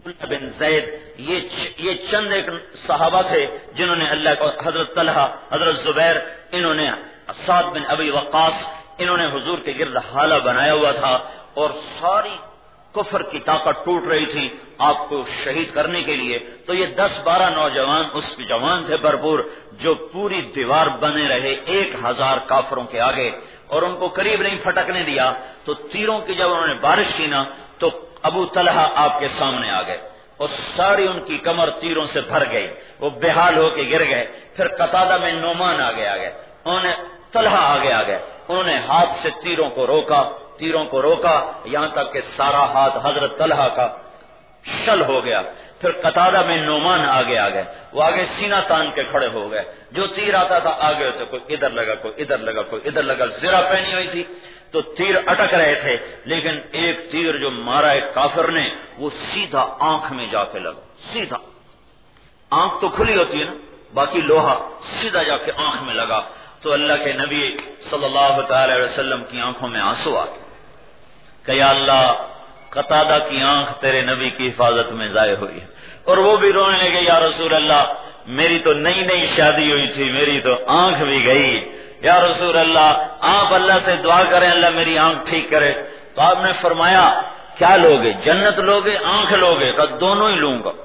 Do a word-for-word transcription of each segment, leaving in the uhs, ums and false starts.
بن زید، یہ یہ چند ایک صحابہ تھے جنہوں نے اللہ کو، حضرت طلحہ، حضرت زبیر، انہوں نے سعد بن ابی وقاص، انہوں نے حضور کے گرد حالہ بنایا ہوا تھا، اور ساری کفر کی طاقت ٹوٹ رہی تھی آپ کو شہید کرنے کے لیے. تو یہ دس بارہ نوجوان اس جوان تھے بھرپور، جو پوری دیوار بنے رہے ایک ہزار کافروں کے آگے، اور ان کو قریب نہیں پھٹکنے دیا. تو تیروں کی جب انہوں نے بارش کی نا تو ابو طلحہ آپ کے سامنے آ گئے اور ساری ان کی کمر تیروں سے بھر گئی، وہ بے حال ہو کے گر گئے. پھر قتادہ میں نعمان آگے آ گئے، انہوں نے طلحہ آگے آ گئے، انہوں نے ہاتھ سے تیروں کو روکا تیروں کو روکا یہاں تک کہ سارا ہاتھ حضرت طلحہ کا شل ہو گیا. پھر قتادہ میں نعمان آگے آ گئے، وہ آگے سینہ تان کے کھڑے ہو گئے، جو تیر آتا تھا آگے ہوتے، کوئی ادھر لگا کوئی ادھر لگا کوئی ادھر لگا. زرہ پہنی ہوئی تھی تو تیر اٹک رہے تھے، لیکن ایک تیر جو مارا ایک کافر نے وہ سیدھا آنکھ میں جا کے لگا. سیدھا آنکھ تو کھلی ہوتی ہے نا، باقی لوہا سیدھا جا کے آنکھ میں لگا. تو اللہ کے نبی صلی اللہ تعالی علیہ وسلم کی آنکھوں میں آنسو آ گئے کہ یا اللہ، قتادہ کی آنکھ تیرے نبی کی حفاظت میں ضائع ہوئی ہے. اور وہ بھی رونے لگے، یا رسول اللہ میری تو نئی نئی شادی ہوئی تھی، میری تو آنکھ بھی گئی، یا رسول اللہ آپ اللہ سے دعا کریں اللہ میری آنکھ ٹھیک کرے. تو آپ نے فرمایا کیا لوگے، جنت لوگے آنکھ لوگے؟ کہ دونوں ہی لوں گا.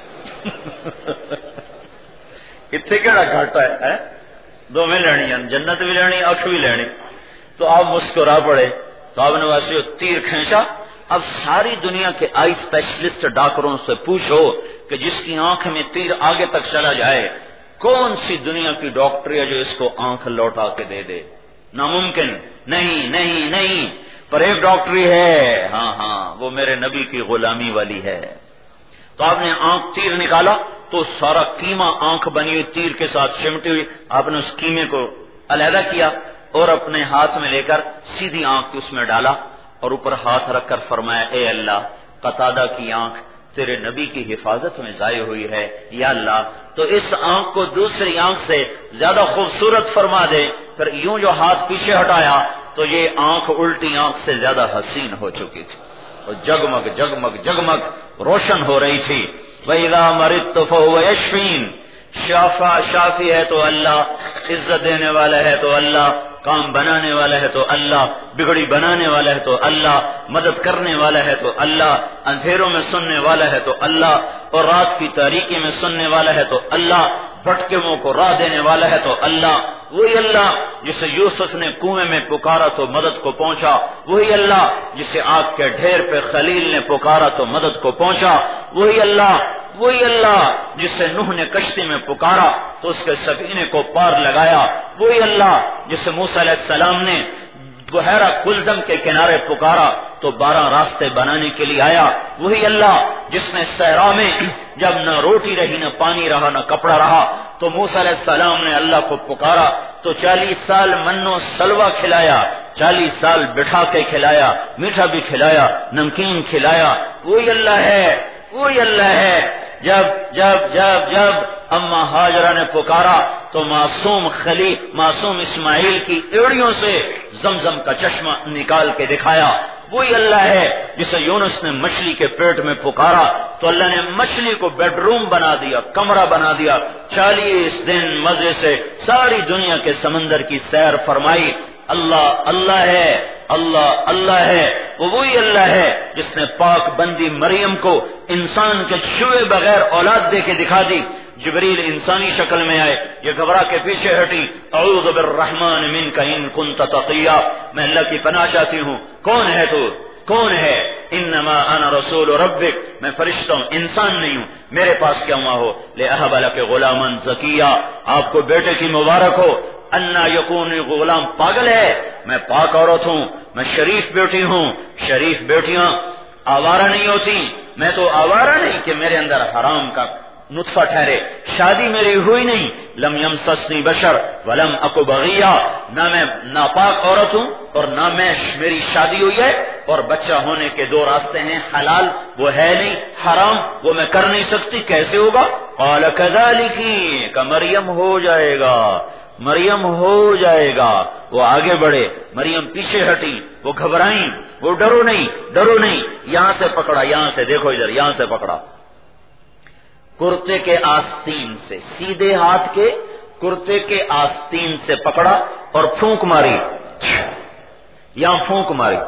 اتنے کہڑا گھاٹا ہے، دو میں لینی، جنت بھی لینی آنکھ بھی لینی. تو آپ مسکرا پڑے. تو آپ نے ویسے تیر کھینچا. اب ساری دنیا کے آئی اسپیشلسٹ ڈاکٹروں سے پوچھو کہ جس کی آنکھ میں تیر آگے تک چلا جائے کون سی دنیا کی ڈاکٹری ہے جو اس کو آنکھ لوٹا کے دے دے؟ ناممکن. نہیں نہیں نہیں، پر ایک ڈاکٹری ہے، ہاں ہاں وہ میرے نبی کی غلامی والی ہے. تو آپ نے آنکھ تیر نکالا تو سارا قیمہ آنکھ بنی ہوئی تیر کے ساتھ چمٹی ہوئی، آپ نے اس قیمے کو علیحدہ کیا اور اپنے ہاتھ میں لے کر سیدھی آنکھ اس میں ڈالا اور اوپر ہاتھ رکھ کر فرمایا اے اللہ، قتادہ کی آنکھ تیرے نبی کی حفاظت میں ضائع ہوئی ہے، یا اللہ تو اس آنکھ کو دوسری آنکھ سے زیادہ خوبصورت فرما دے. پھر یوں جو ہاتھ پیچھے ہٹایا تو یہ آنکھ الٹی آنکھ سے زیادہ حسین ہو چکی تھی اور جگمگ جگمگ جگمگ روشن ہو رہی تھی. وَإِذَا مَرِضْتُ فَهُوَ يَشْفِينِ، شافع شافی ہے تو اللہ، عزت دینے والا ہے تو اللہ، کام بنانے والا ہے تو اللہ، بگڑی بنانے والا ہے تو اللہ، مدد کرنے والا ہے تو اللہ، اندھیروں میں سننے والا ہے تو اللہ، اور رات کی تاریکی میں سننے والا ہے تو اللہ، بھٹکموں کو راہ دینے والا ہے تو اللہ. وہی اللہ جسے یوسف نے کنویں میں پکارا تو مدد کو پہنچا، وہی اللہ جسے آگ کے ڈھیر پہ خلیل نے پکارا تو مدد کو پہنچا، وہی اللہ وہی اللہ جسے نوح نے کشتی میں پکارا تو اس کے سفینے کو پار لگایا، وہی اللہ جسے موسیٰ علیہ السلام نے بحیرہ کلزم کے کنارے پکارا تو بارہ راستے بنانے کے لیے آیا، وہی اللہ جس نے صحرا میں جب نہ روٹی رہی نہ پانی رہا نہ کپڑا رہا تو موسیٰ علیہ السلام نے اللہ کو پکارا تو چالیس سال منو سلوہ کھلایا، چالیس سال بٹھا کے کھلایا، میٹھا بھی کھلایا، نمکین کھلایا. وہی اللہ ہے وہی اللہ ہے. جب جب جب جب اما ہاجرہ نے پکارا تو معصوم خلیل معصوم اسماعیل کی ایڑیوں سے زمزم کا چشمہ نکال کے دکھایا. وہی اللہ ہے جسے یونس نے مچھلی کے پیٹ میں پکارا تو اللہ نے مچھلی کو بیڈ روم بنا دیا، کمرہ بنا دیا. چالیس دن مزے سے ساری دنیا کے سمندر کی سیر فرمائی. اللہ اللہ ہے اللہ اللہ ہے. وہ وہی اللہ ہے جس نے پاک بندی مریم کو انسان کے چھوئے بغیر اولاد دے کے دکھا دی. جبریل انسانی شکل میں آئے، یہ گھبرا کے پیچھے ہٹی، اعوذ بالرحمن منک ان کنت تقیا، میں اللہ کی پناہ چاہتی ہوں. کون ہے تو کون ہے؟ انما انا رسول ربک، میں فرشتہ ہوں انسان نہیں ہوں، میرے پاس کیا ہوا ہو. لأہب لک غلاما زکیا، آپ کو بیٹے کی مبارک ہو. انا یکون غلام، پاگل ہے، میں پاک عورت ہوں، میں شریف بیٹی ہوں. شریف بیٹیاں آوارہ نہیں ہوتی، میں تو آوارہ نہیں کہ میرے اندر حرام کا نطفہ ٹھہرے. شادی میری ہوئی نہیں، لم یمسسنی بشر ولم اکو بغیا، نہ میں ناپاک عورت ہوں اور نہ میں میری شادی ہوئی ہے. اور بچہ ہونے کے دو راستے ہیں، حلال وہ ہے نہیں، حرام وہ میں کر نہیں سکتی. کیسے ہوگا؟ قال کذالک، کہ مریم ہو جائے گا. مریم ہو جائے گا، وہ آگے بڑھے، مریم پیچھے ہٹی، وہ گھبرائیں، وہ ڈرو نہیں ڈرو نہیں، یہاں سے پکڑا، یہاں سے دیکھو ادھر، یہاں سے پکڑا، کرتے کے آستین سے، سیدھے ہاتھ کے کرتے کے آستین سے پکڑا اور پھونک ماری، یہاں پھونک ماری۔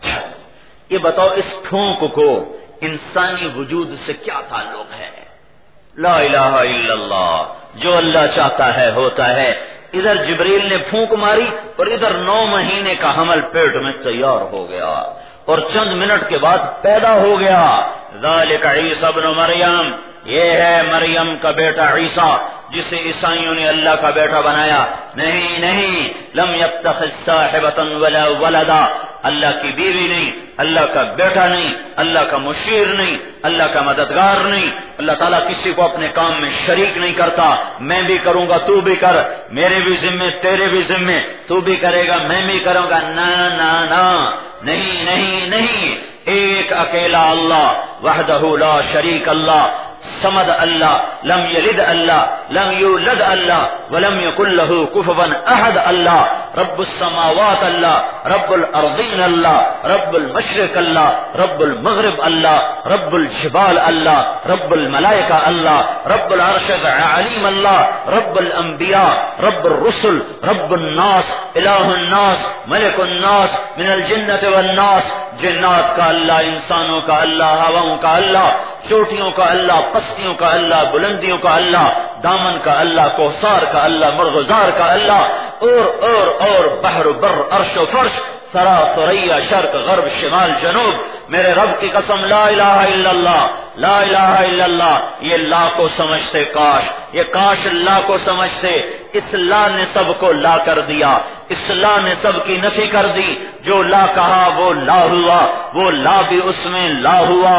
یہ بتاؤ اس پھونک کو انسانی وجود سے کیا تعلق ہے؟ لا الہ الا اللہ، جو اللہ چاہتا ہے ہوتا ہے۔ ادھر جبریل نے پھونک ماری اور ادھر نو مہینے کا حمل پیٹ میں تیار ہو گیا اور چند منٹ کے بعد پیدا ہو گیا۔ ذالک عیسی ابن مریم، یہ ہے مریم کا بیٹا عیسیٰ جسے عیسائیوں نے اللہ کا بیٹا بنایا۔ نہیں نہیں، لم یتخذ صاحبۃ ولا ولدا، اللہ کی بیوی نہیں، اللہ کا بیٹا نہیں، اللہ کا مشیر نہیں، اللہ کا مددگار نہیں۔ اللہ تعالیٰ کسی کو اپنے کام میں شریک نہیں کرتا، میں بھی کروں گا تو بھی کر، میرے بھی ذمے تیرے بھی ذمے، تو بھی کرے گا میں بھی کروں گا، نا نا نا، نہیں نہیں نہیں، ایک اکیلا اللہ، وحدہ لا شریک اللہ، صمد اللہ، لم یلد اللہ، لم یولد اللہ، ولم یکن لہ کفوا احد اللہ، رب السماوات اللہ، رب الارضین اللہ، رب المشرق اللہ، رب المغرب اللہ، رب الجبال اللہ، رب الملائکہ اللہ، رب العرش علیم اللہ، رب الانبیاء، رب الرسل، رب الناس، الہ الناس، ملک الناس، من الجنۃ والناس، جنات کا اللہ، انسانوں کا اللہ، ہواؤں کا اللہ، چوٹیوں کا اللہ، پستیوں کا اللہ، بلندیوں کا اللہ، دامن کا اللہ، کوثار کا اللہ، مرغزار کا اللہ، اور اور اور بحر بر عرش و فرش، سرا ثریا، شرق غرب شمال جنوب، میرے رب کی قسم، لا الہ الا اللہ، لا الہ الا اللہ، یہ لا کو سمجھتے کاش، یہ کاش لا کو سمجھتے، اس لا نے سب کو لا کر دیا، اس لا نے سب کی نفی کر دی، جو لا کہا وہ لا ہوا، وہ لا بھی اس میں لا ہوا،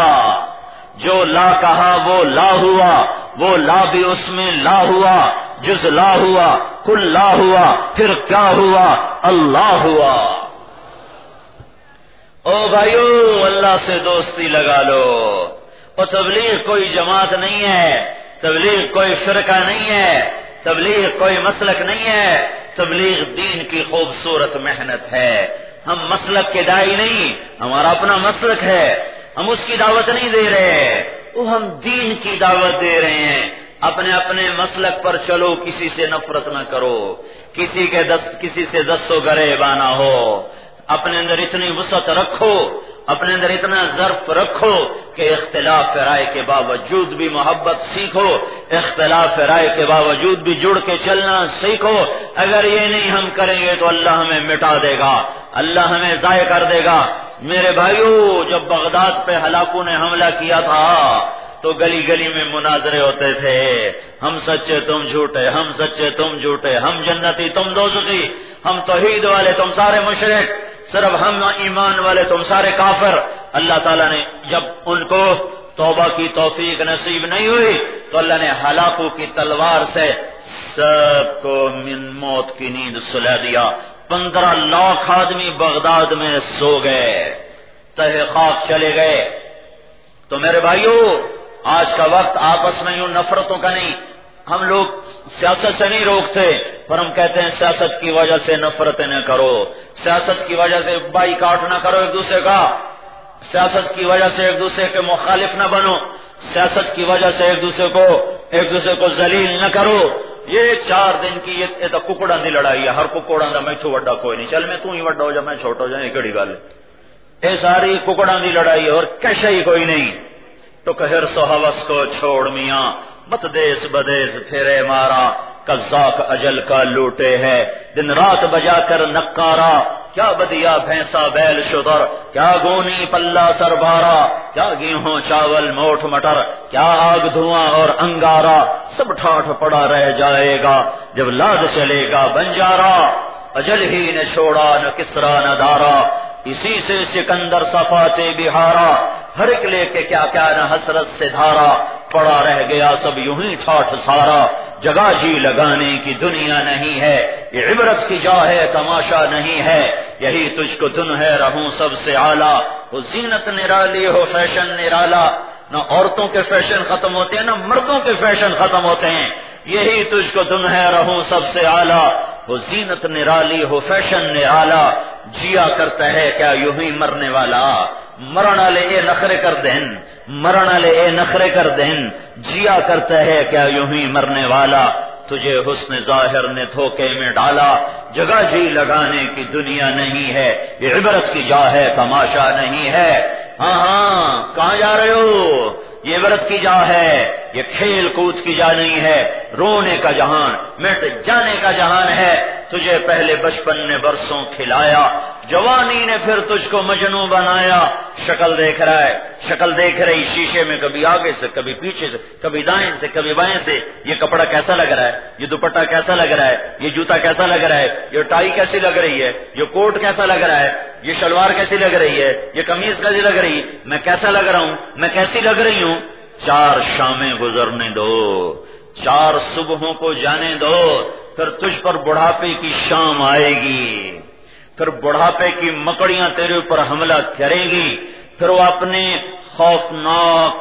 جو لا کہا وہ لا ہوا، وہ لا بھی اس میں لا ہوا، جز لا ہوا، کل لا ہوا، پھر کیا ہوا؟ اللہ ہوا۔ او بھائیو، اللہ سے دوستی لگا لو، اور تبلیغ کوئی جماعت نہیں ہے، تبلیغ کوئی فرقہ نہیں ہے، تبلیغ کوئی مسلک نہیں ہے، تبلیغ دین کی خوبصورت محنت ہے۔ ہم مسلک کے داعی نہیں، ہمارا اپنا مسلک ہے، ہم اس کی دعوت نہیں دے رہے، وہ ہم دین کی دعوت دے رہے ہیں۔ اپنے اپنے مسلک پر چلو، کسی سے نفرت نہ کرو، کسی کے دس کسی سے دستو گریباں نہ ہو، اپنے اندر اتنی وسعت رکھو، اپنے اندر اتنا ظرف رکھو کہ اختلاف رائے کے باوجود بھی محبت سیکھو، اختلاف رائے کے باوجود بھی جڑ کے چلنا سیکھو۔ اگر یہ نہیں ہم کریں گے تو اللہ ہمیں مٹا دے گا، اللہ ہمیں ضائع کر دے گا۔ میرے بھائیو، جب بغداد پہ ہلاکوں نے حملہ کیا تھا تو گلی گلی میں مناظرے ہوتے تھے، ہم سچے تم جھوٹے، ہم سچے تم جھوٹے، ہم جنتی تم دوزخی، ہم توحید والے تم سارے مشرک، صرف ہم ایمان والے تم سارے کافر۔ اللہ تعالیٰ نے جب ان کو توبہ کی توفیق نصیب نہیں ہوئی تو اللہ نے ہلاکوں کی تلوار سے سب کو من موت کی نیند سلا دیا۔ پندرہ لاکھ آدمی بغداد میں سو گئے، تہہ خاک چلے گئے۔ تو میرے بھائیو، آج کا وقت آپس میں یوں نفرتوں کا نہیں، ہم لوگ سیاست سے نہیں روکتے، پر ہم کہتے ہیں سیاست کی وجہ سے نفرتیں نہ کرو، سیاست کی وجہ سے بائی کاٹ نہ کرو ایک دوسرے کا، سیاست کی وجہ سے ایک دوسرے کے مخالف نہ بنو، سیاست کی وجہ سے ایک دوسرے کو ایک دوسرے کو ذلیل نہ کرو۔ یہ چار دن کی یہ تو ککڑاں دی لڑائی ہے، ہر ککڑاں دا میں تو وڈا کوئی نہیں، چل میں تو ہی وڈا ہو جا میں چھوٹا ہو جا، یہ کڑی گل ہے، یہ ساری ککڑاں دی لڑائی ہے اور کیسا ہی کوئی نہیں۔ تو کہر سو ہوس کو چھوڑ میاں، مت دیس بدیس پھرے مارا، قزاق اجل کا لوٹے ہے، دن رات بجا کر نکارا، کیا بدیا بھینسا بیل شتر، کیا گونی پلہ سربارا، کیا گیہوں چاول موٹ مٹر، کیا آگ دھواں اور انگارا، سب ٹھاٹھ پڑا رہ جائے گا جب لاد چلے گا بنجارا، اجل ہی نے چھوڑا نہ کسرا نہ دارا، اسی سے سکندر صفاتے بہارا، ہر ایک لے کے کیا کیا نہ حسرت سے دھارا، پڑا رہ گیا سب یوں ہی ٹھاٹھ سارا، جگہ جی لگانے کی دنیا نہیں ہے، یہ عبرت کی جا ہے تماشا نہیں ہے، یہی تجھ کو دن ہے رہوں سب سے اعلیٰ، وہ زینت نرالی ہو فیشن نرالا، نہ عورتوں کے فیشن ختم ہوتے ہیں نہ مردوں کے فیشن ختم ہوتے ہیں، یہی تجھ کو تم ہے رہوں سب سے اعلیٰ، وہ زینت نرالی ہو فیشن نرالا، جیا کرتا ہے کیا یوں ہی مرنے والا، مرن والے اے نخرے کر دین، مرن والے اے نخرے کر دین، جیا کرتا ہے کیا یوں ہی مرنے والا، تجھے حسن ظاہر نے دھوکے میں ڈالا، جگہ جی لگانے کی دنیا نہیں ہے، یہ عبرت کی جا ہے تماشا نہیں ہے۔ ہاں ہاں کہاں جا رہے ہو؟ یہ عبرت کی جا ہے، یہ کھیل کود کی جا نہیں ہے، رونے کا جہان، مٹ جانے کا جہان ہے۔ تجھے پہلے بچپن نے برسوں کھلایا، جوانی نے پھر تجھ کو مجنوں بنایا، شکل دیکھ رہا ہے، شکل دیکھ رہی شیشے میں، کبھی آگے سے کبھی پیچھے سے، کبھی دائیں سے کبھی بائیں سے، یہ کپڑا کیسا لگ رہا ہے، یہ دوپٹہ کیسا لگ رہا ہے، یہ جوتا کیسا لگ رہا ہے، یہ ٹائی کیسی لگ رہی ہے، یہ کوٹ کیسا لگ رہا ہے، یہ شلوار کیسی لگ رہی ہے، یہ قمیض کیسی لگ رہی ہے، میں کیسا لگ رہا ہوں، میں کیسی لگ رہی ہوں۔ چار شامیں گزرنے دو، چار صبحوں کو جانے دو، پھر تجھ پر بڑھاپے کی شام آئے گی، پھر بڑھاپے کی مکڑیاں تیرے اوپر حملہ کریں گی، پھر وہ اپنے خوفناک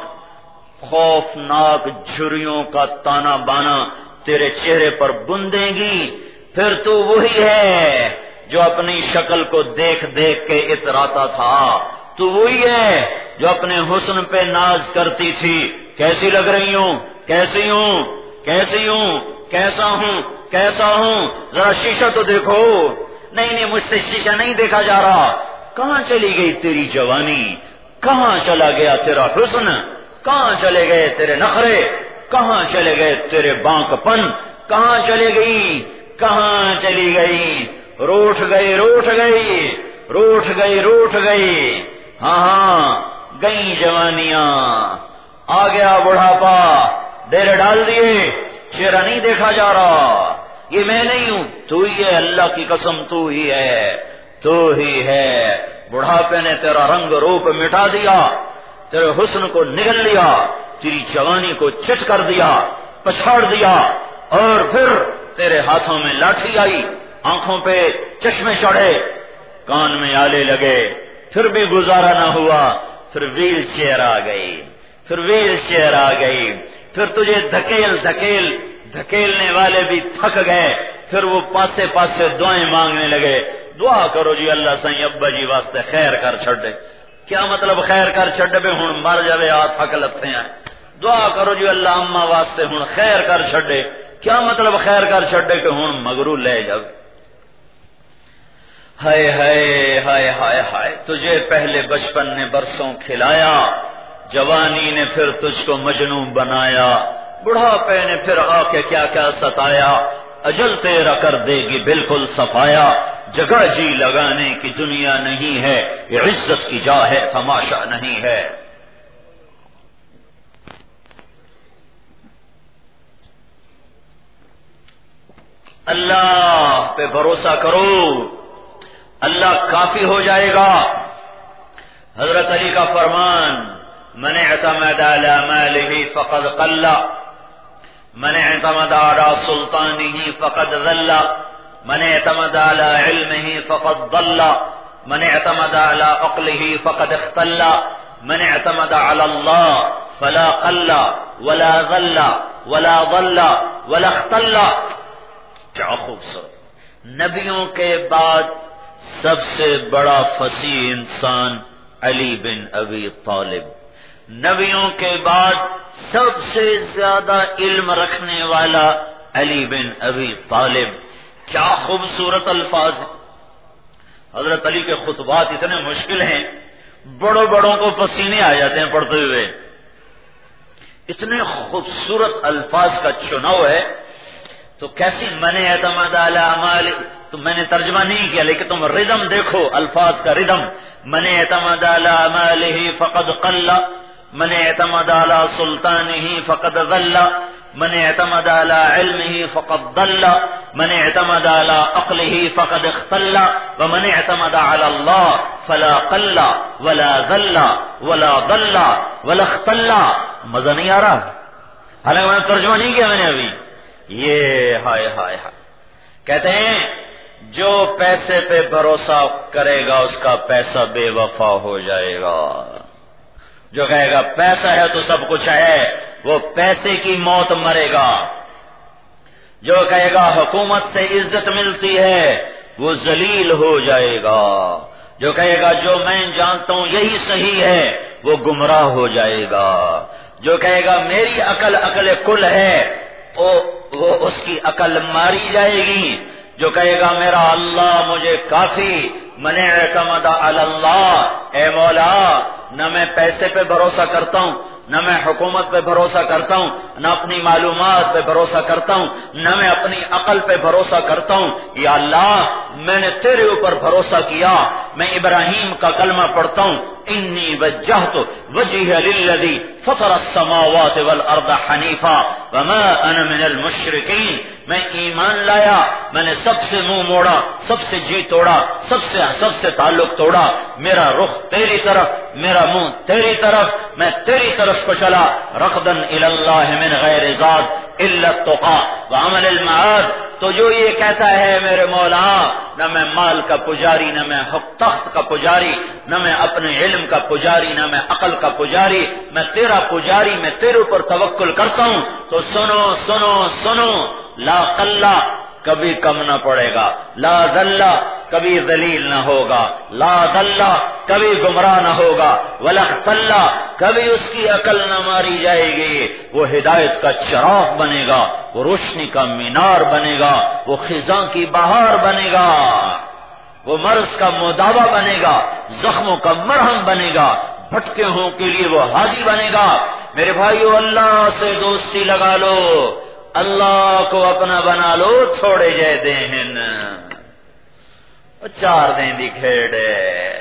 خوفناک جھریوں کا تانا بانا تیرے چہرے پر بندیں گی، پھر تو وہی ہے جو اپنی شکل کو دیکھ دیکھ کے اتراتا تھا، تو وہی ہے جو اپنے حسن پہ ناز کرتی تھی، کیسی لگ رہی ہوں، کیسی ہوں، کیسی ہوں، کیسا ہوں، کیسا ہوں، ذرا شیشہ تو دیکھو۔ نہیں نہیں مجھ سے شیشہ نہیں دیکھا جا رہا۔ کہاں چلی گئی تیری جوانی، کہاں چلا گیا تیرا حسن، کہاں چلے گئے تیرے نخرے، کہاں چلے گئے تیرے بانک پن، کہاں چلے گئی، کہاں چلی گئی، روٹھ گئی روٹھ گئی روٹھ گئی روٹھ گئی ہاں ہاں گئی جوانیاں، آ گیا بڑھاپا، ڈیرے ڈال دیے، چہرہ نہیں دیکھا جا رہا، یہ میں نہیں ہوں، تو ہی ہے، اللہ کی قسم تو ہی ہے، تو ہی ہے۔ بڑھاپے نے تیرا رنگ روپ مٹا دیا، تیرے حسن کو نگل لیا، تیری جوانی کو چٹ کر دیا، پچھاڑ دیا، اور پھر تیرے ہاتھوں میں لاٹھی آئی، آنکھوں پہ چشمے چڑھے، کان میں آلے لگے، پھر بھی گزارا نہ ہوا، پھر ویل چیئر آ گئی، پھر ویل چیئر آ گئی، پھر تجھے دھکیل دھکیل دھکیلنے والے بھی تھک گئے، پھر وہ پاسے پاسے دعائیں مانگنے لگے، دعا کرو جی اللہ سائیں ابا جی واسطے خیر کر چھڈے۔ کیا مطلب خیر کر چھڈے بے ہن مر جاوے آ تھک لتھے ہیں، دعا کرو جی اللہ اما واسطے ہن خیر کر چھڈے۔ کیا مطلب خیر کر چھڈے کہ ہن مگرو لے جاوے۔ ہائے ہائے ہائے ہائے ہائے، تجھے پہلے بچپن نے برسوں کھلایا، جوانی نے پھر تجھ کو مجنوں بنایا، بڑھاپے نے پھر آ کے کیا کیا ستایا، اجل تیرا کر دے گی بالکل صفایا، جگہ جی لگانے کی دنیا نہیں ہے، یہ عزت کی جا ہے تماشا نہیں ہے۔ اللہ پہ بھروسہ کرو، اللہ کافی ہو جائے گا۔ حضرت علی کا فرمان، من اعتمد على ماله فقد قل، من اعتمد على سلطانه فقد ذل، من اعتمد على علمه فقد ضل، من اعتمد على عقله فقد اختل، من اعتمد على الله فلا قل ولا ذل ولا ضل ولا اختل۔ کیا خوبصورت، نبیوں کے بعد سب سے بڑا فصیح انسان علی بن ابی طالب، نبیوں کے بعد سب سے زیادہ علم رکھنے والا علی بن ابی طالب۔ کیا خوبصورت الفاظ ہیں۔ حضرت علی کے خطبات اتنے مشکل ہیں، بڑوں بڑوں کو پسینے آ جاتے ہیں پڑھتے ہوئے، اتنے خوبصورت الفاظ کا چناؤ ہے۔ تو کیسی من اعتمد علی اعمال، تو میں نے ترجمہ نہیں کیا لیکن تم ردم دیکھو، الفاظ کا ردم، من اعتمد علی اعمالہ فقد قل، من اعتمد علی سلطانہ فقد ذل، من اعتمد علی علمہ فقد ضل، من اعتمد علی عقلہ فقد اختل، ومن اعتمد علی اللہ فلا قل ولا ذل ولا ضل ولا اختل۔ مزہ نہیں آ رہا؟ حالانکہ میں نے ترجمہ نہیں کیا میں نے ابھی۔ یہ ہائے ہائے ہائے، کہتے ہیں جو پیسے پہ بھروسہ کرے گا اس کا پیسہ بے وفا ہو جائے گا، جو کہے گا پیسہ ہے تو سب کچھ ہے، وہ پیسے کی موت مرے گا۔ جو کہے گا حکومت سے عزت ملتی ہے وہ ذلیل ہو جائے گا، جو کہے گا جو میں جانتا ہوں یہی صحیح ہے وہ گمراہ ہو جائے گا، جو کہے گا میری عقل عقل کل ہے وہ, وہ اس کی عقل ماری جائے گی، جو کہے گا میرا اللہ مجھے کافی، من اعتمد علی اللہ، اے مولا نہ میں پیسے پہ بھروسہ کرتا ہوں، نہ میں حکومت پہ بھروسہ کرتا ہوں، نہ اپنی معلومات پہ بھروسہ کرتا ہوں، نہ میں اپنی عقل پہ بھروسہ کرتا ہوں، یا اللہ میں نے تیرے اوپر بھروسہ کیا، میں ابراہیم کا کلمہ پڑھتا ہوں، انی وجہت وجہی للذی فطر السماوات والارض حنیفا وما انا من المشرکین، میں ایمان لایا، میں نے سب سے منہ موڑا، سب سے جی توڑا، سب سے سب سے تعلق توڑا، میرا رخ تیری طرف، میرا منہ تیری طرف، میں تیری طرف کو چلا، رغدا الی اللہ من غیر ذات الا التقى وعمل المعاد۔ تو جو یہ کہتا ہے میرے مولا نہ میں مال کا پجاری، نہ میں حق تخت کا پجاری، نہ میں اپنے علم کا پجاری، نہ میں عقل کا پجاری، میں تیرا پجاری، میں تیرے اوپر توکل کرتا ہوں، تو سنو سنو سنو، لا قلہ کبھی کم نہ پڑے گا، لا ذلہ کبھی ذلیل نہ ہوگا، لا ذلہ کبھی گمراہ نہ ہوگا، ولا اختلہ کبھی اس کی عقل نہ ماری جائے گی، وہ ہدایت کا چراغ بنے گا، وہ روشنی کا مینار بنے گا، وہ خزاں کی بہار بنے گا، وہ مرض کا مداوا بنے گا، زخموں کا مرہم بنے گا، بھٹکے ہوں کے لیے وہ ہادی بنے گا۔ میرے بھائیو اللہ سے دوستی لگا لو، اللہ کو اپنا بنا لو، تھوڑے جے دین چار دیں دی کھیڑے،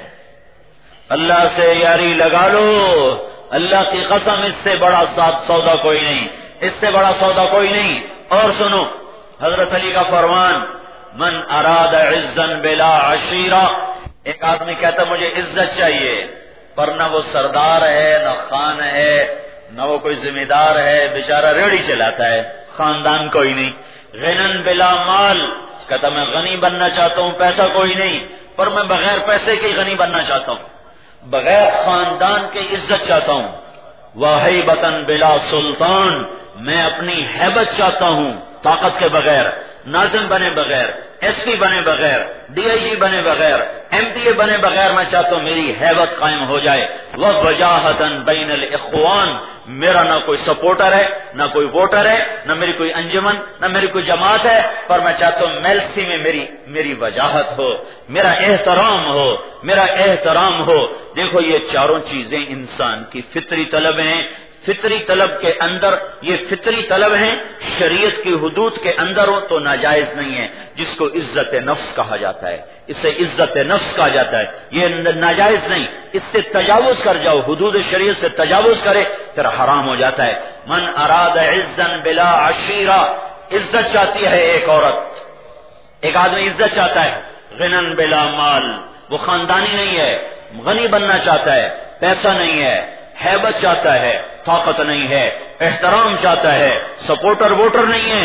اللہ سے یاری لگا لو، اللہ کی قسم اس سے بڑا سودا کوئی نہیں، اس سے بڑا سودا کوئی نہیں۔ اور سنو حضرت علی کا فرمان، من اراد عزا بلا عشیرہ، ایک آدمی کہتا مجھے عزت چاہیے، پر نہ وہ سردار ہے، نہ خان ہے، نہ وہ کوئی ذمہ دار ہے، بیچارہ ریڑھی چلاتا ہے، خاندان کوئی نہیں۔ غنن بلا مال، کہتا میں غنی بننا چاہتا ہوں، پیسہ کوئی نہیں، پر میں بغیر پیسے کے غنی بننا چاہتا ہوں، بغیر خاندان کے عزت چاہتا ہوں۔ وہیبتن بلا سلطان، میں اپنی ہیبت چاہتا ہوں طاقت کے بغیر، ناظم بنے بغیر، ایس پی بنے بغیر، ڈی آئی جی بنے بغیر، ایم پی اے بنے بغیر، میں چاہتا ہوں میری ہیبت قائم ہو جائے۔ وَوَجَاهَةً بَيْنَ الْإِخْوَانِ، میرا نہ کوئی سپورٹر ہے، نہ کوئی ووٹر ہے، نہ میری کوئی انجمن، نہ میری کوئی جماعت ہے، پر میں چاہتا ہوں میلسی میں میری میری وجاہت ہو، میرا احترام ہو، میرا احترام ہو۔ دیکھو یہ چاروں چیزیں انسان کی فطری طلب ہیں، فطری طلب کے اندر یہ فطری طلب ہیں، شریعت کی حدود کے اندر ہو تو ناجائز نہیں ہے، جس کو عزت نفس کہا جاتا ہے، اسے عزت نفس کہا جاتا ہے، یہ ناجائز نہیں، اس سے تجاوز کر جاؤ، حدود شریعت سے تجاوز کرے پھر حرام ہو جاتا ہے۔ من اراد عزا بلا عشیرہ، عزت چاہتی ہے ایک عورت، ایک آدمی عزت چاہتا ہے، غنن بلا مال، وہ خاندانی نہیں ہے، غنی بننا چاہتا ہے، پیسہ نہیں ہے، ہیبت چاہتا ہے، طاقت نہیں ہے، احترام چاہتا ہے، سپورٹر ووٹر نہیں ہے،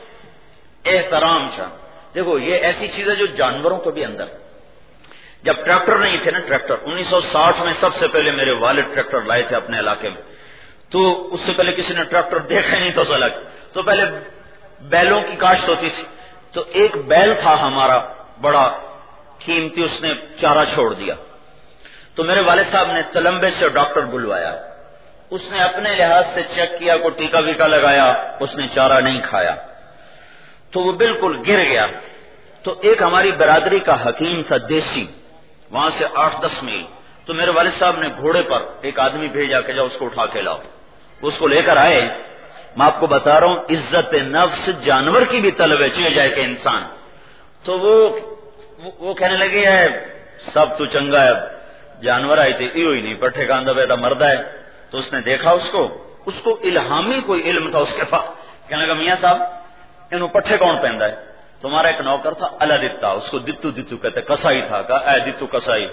احترام چاہتا۔ دیکھو یہ ایسی چیز ہے جو جانوروں کو بھی اندر، جب ٹریکٹر نہیں تھے نا، ٹریکٹر انیس سو ساٹھ میں سب سے پہلے میرے والد ٹریکٹر لائے تھے اپنے علاقے میں، تو اس سے پہلے کسی نے ٹریکٹر دیکھا نہیں تو سلگ، تو پہلے بیلوں کی کاشت ہوتی تھی، تو ایک بیل تھا ہمارا بڑا قیمتی، اس نے چارہ چھوڑ دیا، تو میرے والد صاحب نے تلمبے سے ڈاکٹر بلوایا، اس نے اپنے لحاظ سے چیک کیا، کوئی ٹیکا ویکا لگایا، اس نے چارہ نہیں کھایا، تو وہ بالکل گر گیا۔ تو ایک ہماری برادری کا حکیم تھا دیسی، وہاں سے آٹھ دس میل، تو میرے والد صاحب نے گھوڑے پر ایک آدمی بھیجا کہ جاؤ اس کو اٹھا کے لاؤ، اس کو لے کر آئے۔ میں آپ کو بتا رہا ہوں عزت نفس جانور کی بھی طلب ہے، چلے جائے کہ انسان، تو وہ وہ کہنے لگے ہے سب تو چنگا ہے، جانور آئی تھی ایو ہی نہیں، پٹھے کا اندر بیٹا مردہ ہے، تو اس نے دیکھا اس کو اس کو الہامی کوئی علم تھا اس کے پاس، کہنے لگا میاں صاحب انہوں پٹھے کون پہنتا ہے؟ تمہارا ایک نوکر تھا اللہ دتا، اس کو دتو دتو کہتے، کسائی تھا، کہا اے دتو کسائی،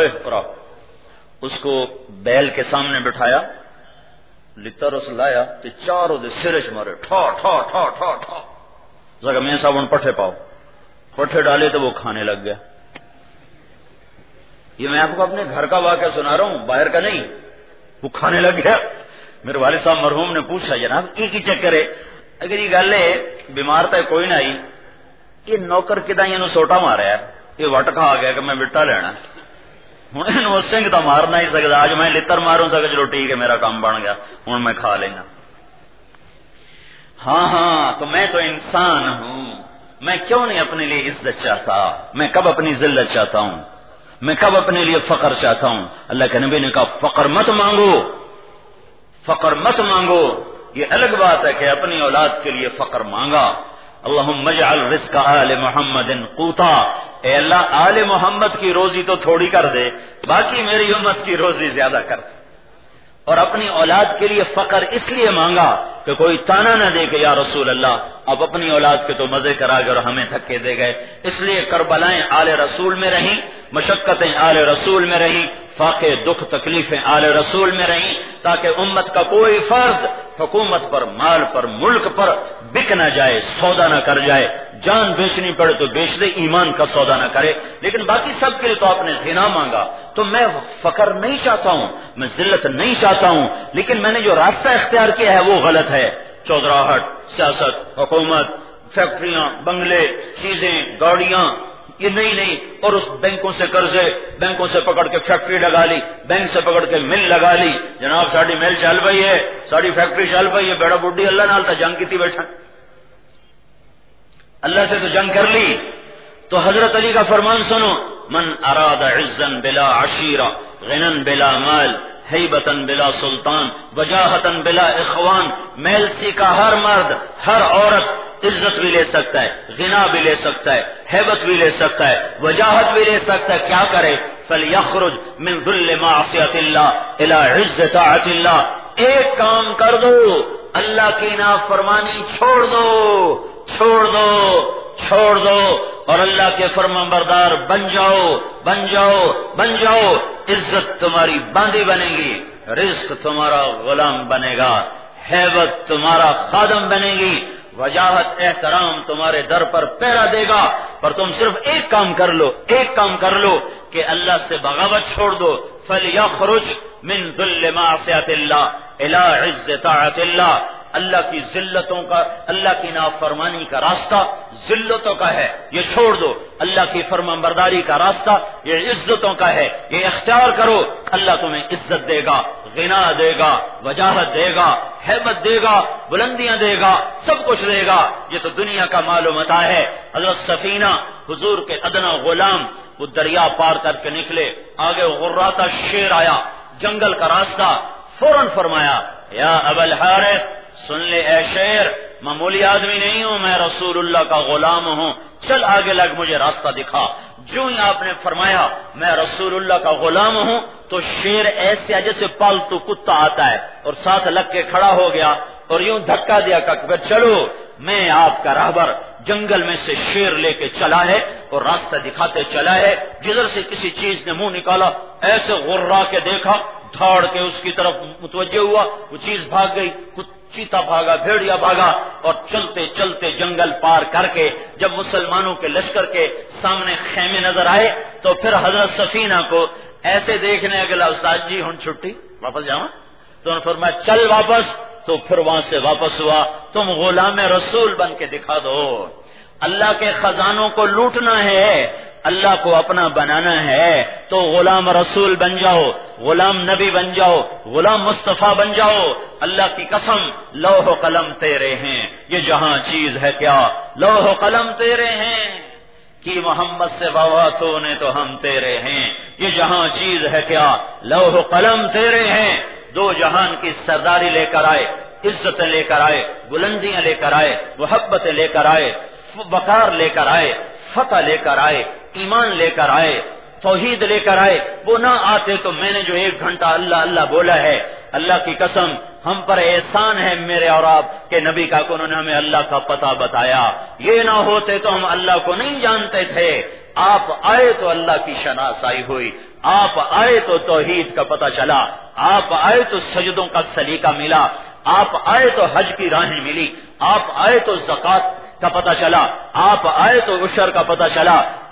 اس کو بیل کے سامنے بٹھایا، لتا رس لایا تو چاروں دے سرچ مارے، ٹھا ٹھا ٹھا ٹھا ٹھا، کہا میاں صاحب ان پٹھے پاؤ، پٹھے ڈالے تو وہ کھانے لگ گیا۔ یہ میں آپ کو اپنے گھر کا واقعہ سنا رہا ہوں، باہر کا نہیں، وہ کھانے لگ گیا۔ میرے والد صاحب مرحوم نے پوچھا جناب ایک ہی چکر ہے، اگر یہ گل ہے بیمار تو کوئی نہ آئی، یہ نوکر کدا یہ سوٹا ماریا، یہ وٹ کھا گیا کہ میں بٹا لینا، ہوں یہ سنگھ تو مار نہیں سکتا، اج میں لتر ماروں سکتا، چلو ٹھیک ہے میرا کام بن گیا، ہوں میں کھا لینا۔ ہاں ہاں تو میں تو انسان ہوں، میں کیوں نہیں اپنے لیے عزت چاہتا، میں کب اپنی ذلت چاہتا ہوں، میں کب اپنے لیے فقر چاہتا ہوں۔ اللہ کے نبی نے کہا فقر مت مانگو، فقر مت مانگو۔ یہ الگ بات ہے کہ اپنی اولاد کے لیے فقر مانگا۔ اللہم اجعل رزق آل محمد قوتا، اے اللہ آل محمد کی روزی تو تھوڑی کر دے، باقی میری امت کی روزی زیادہ کر دے۔ اور اپنی اولاد کے لیے فقر اس لیے مانگا کہ کوئی تانا نہ دے کہ یا رسول اللہ اب اپنی اولاد کے تو مزے کرا گئے اور ہمیں دھکے دے گئے، اس لیے کربلائیں آل رسول میں رہیں، مشقتیں آل رسول میں رہیں، فاقے دکھ تکلیفیں آل رسول میں رہیں، تاکہ امت کا کوئی فرد حکومت پر، مال پر، ملک پر بک نہ جائے، سودا نہ کر جائے، جان بیچنی پڑے تو بیچ دے، ایمان کا سودا نہ کرے۔ لیکن باقی سب کے لیے تو آپ نے غنا مانگا۔ تو میں فقر نہیں چاہتا ہوں، میں ذلت نہیں چاہتا ہوں، لیکن میں نے جو راستہ اختیار کیا ہے وہ غلط ہے۔ چودراہٹ، سیاست، حکومت، فیکٹریاں، بنگلے، چیزیں، گاڑیاں، یہ نہیں نہیں، اور اس بینکوں سے قرضے، بینکوں سے پکڑ کے فیکٹری لگا لی، بینک سے پکڑ کے مل لگا لی، جناب ساری مل چل پئی ہے، ساری فیکٹری چل پئی ہے، بیڑا بڈھی اللہ نال تا جنگ کیتی بیٹھا، اللہ سے تو جنگ کر لی۔ تو حضرت علی کا فرمان سنو، من اراد عزا بلا عشیرہ، غنا بلا مال، ہیبتا بلا سلطان، وجاہتا بلا اخوان، میلسی کا ہر مرد، ہر عورت عزت بھی لے سکتا ہے، غنا بھی لے سکتا ہے، ہیبت بھی لے سکتا ہے، وجاہت بھی لے سکتا ہے، کیا کرے؟ فَلْيَخْرُجْ مِنْ ذُلِّ مَعْصِيَةِ اللَّهِ إِلَىٰ عِزِّ طَاعَةِ اللَّهِ، ایک کام کر دو، اللہ کی نافرمانی چھوڑ دو، چھوڑ دو، چھوڑ دو، اور اللہ کے فرمانبردار بن جاؤ، بن جاؤ، بن جاؤ، عزت تمہاری باندھی بنے گی، رزق تمہارا غلام بنے گا، ہیبت تمہارا خادم بنے گی، وجاہت احترام تمہارے در پر پہرا دے گا۔ پر تم صرف ایک کام کر لو، ایک کام کر لو کہ اللہ سے بغاوت چھوڑ دو۔ فَلْيَخْرُجْ مِنْ ذُلِّ مَعْصِيَةِ اللَّهِ إِلَىٰ عِزِّ طَاعَةِ اللَّهِ، اللہ کی ذلتوں کا، اللہ کی نافرمانی کا راستہ ذلتوں کا ہے، یہ چھوڑ دو۔ اللہ کی فرمانبرداری کا راستہ یہ عزتوں کا ہے، یہ اختیار کرو، اللہ تمہیں عزت دے گا، غنا دے گا، وجاہت دے گا، ہیبت دے گا، بلندیاں دے گا، سب کچھ دے گا۔ یہ تو دنیا کا مال و متاع ہے۔ حضرت سفینہ حضور کے ادنا غلام وہ دریا پار کر کے نکلے، آگے غراتا شیر آیا، جنگل کا راستہ، فوراً فرمایا یا ابا الحارث سن لے اے شیر، معمولی آدمی نہیں ہوں، میں رسول اللہ کا غلام ہوں، چل آگے لگ مجھے راستہ دکھا۔ جو ہی آپ نے فرمایا میں رسول اللہ کا غلام ہوں تو شیر ایسے جیسے پالتو کتا آتا ہے اور ساتھ لگ کے کھڑا ہو گیا اور یوں دھکا دیا کہ چلو میں آپ کا راہبر، جنگل میں سے شیر لے کے چلا ہے اور راستہ دکھاتے چلا ہے، جدھر سے کسی چیز نے منہ نکالا ایسے غرا کے دیکھا، دھاڑ کے اس کی طرف متوجہ ہوا، وہ چیز بھاگ گئی، چیتا بھاگا، بھیڑیا بھاگا، اور چلتے چلتے جنگل پار کر کے جب مسلمانوں کے لشکر کے سامنے خیمے نظر آئے تو پھر حضرت سفینہ کو ایسے دیکھنے اگلا استاد جی ہن چھٹی واپس جاؤں، تو انہوں نے فرمایا چل واپس، تو پھر وہاں سے واپس ہوا، تم غلام رسول بن کے دکھا دو۔ اللہ کے خزانوں کو لوٹنا ہے، اللہ کو اپنا بنانا ہے، تو غلام رسول بن جاؤ، غلام نبی بن جاؤ، غلام مصطفیٰ بن جاؤ۔ اللہ کی قسم لوح و قلم تیرے ہیں، یہ جہاں چیز ہے کیا، لوح و قلم تیرے ہیں، کہ محمد سے بواتوں نے تو ہم تیرے ہیں، یہ جہاں چیز ہے کیا، لوح و قلم تیرے ہیں۔ دو جہان کی سرداری لے کر آئے، عزتیں لے کر آئے، بلندیاں لے کر آئے، محبتیں لے کر آئے، وقار لے کر آئے، فتح لے کر آئے، ایمان لے کر آئے، توحید لے کر آئے۔ وہ نہ آتے تو میں نے جو ایک گھنٹہ اللہ اللہ بولا ہے، اللہ کی قسم ہم پر احسان ہے میرے اور آپ کے نبی کا کہ انہوں نے ہمیں اللہ کا پتہ بتایا، یہ نہ ہوتے تو ہم اللہ کو نہیں جانتے تھے۔ آپ آئے تو اللہ کی شناسائی ہوئی، آپ آئے تو توحید کا پتہ چلا، آپ آئے تو سجدوں کا سلیقہ ملا، آپ آئے تو حج کی راہیں ملی، آپ آئے تو زکوٰۃ کا پتہ چلا، آپ آئے تو عشر کا پتہ چلا،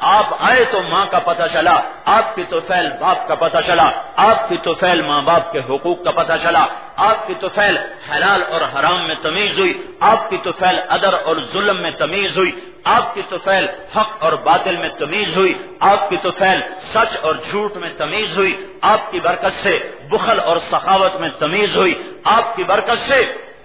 آپ آئے تو ماں کا پتہ چلا، آپ کی طفیل باپ کا پتہ چلا، آپ کی طفیل ماں باپ کے حقوق کا پتہ چلا، آپ کی طفیل حلال اور حرام میں تمیز ہوئی، آپ کی طفیل عدل اور ظلم میں تمیز ہوئی، آپ کی طفیل حق اور باطل میں تمیز ہوئی، آپ کی طفیل سچ اور جھوٹ میں تمیز ہوئی، آپ کی برکت سے بخل اور سخاوت میں تمیز ہوئی، آپ کی برکت سے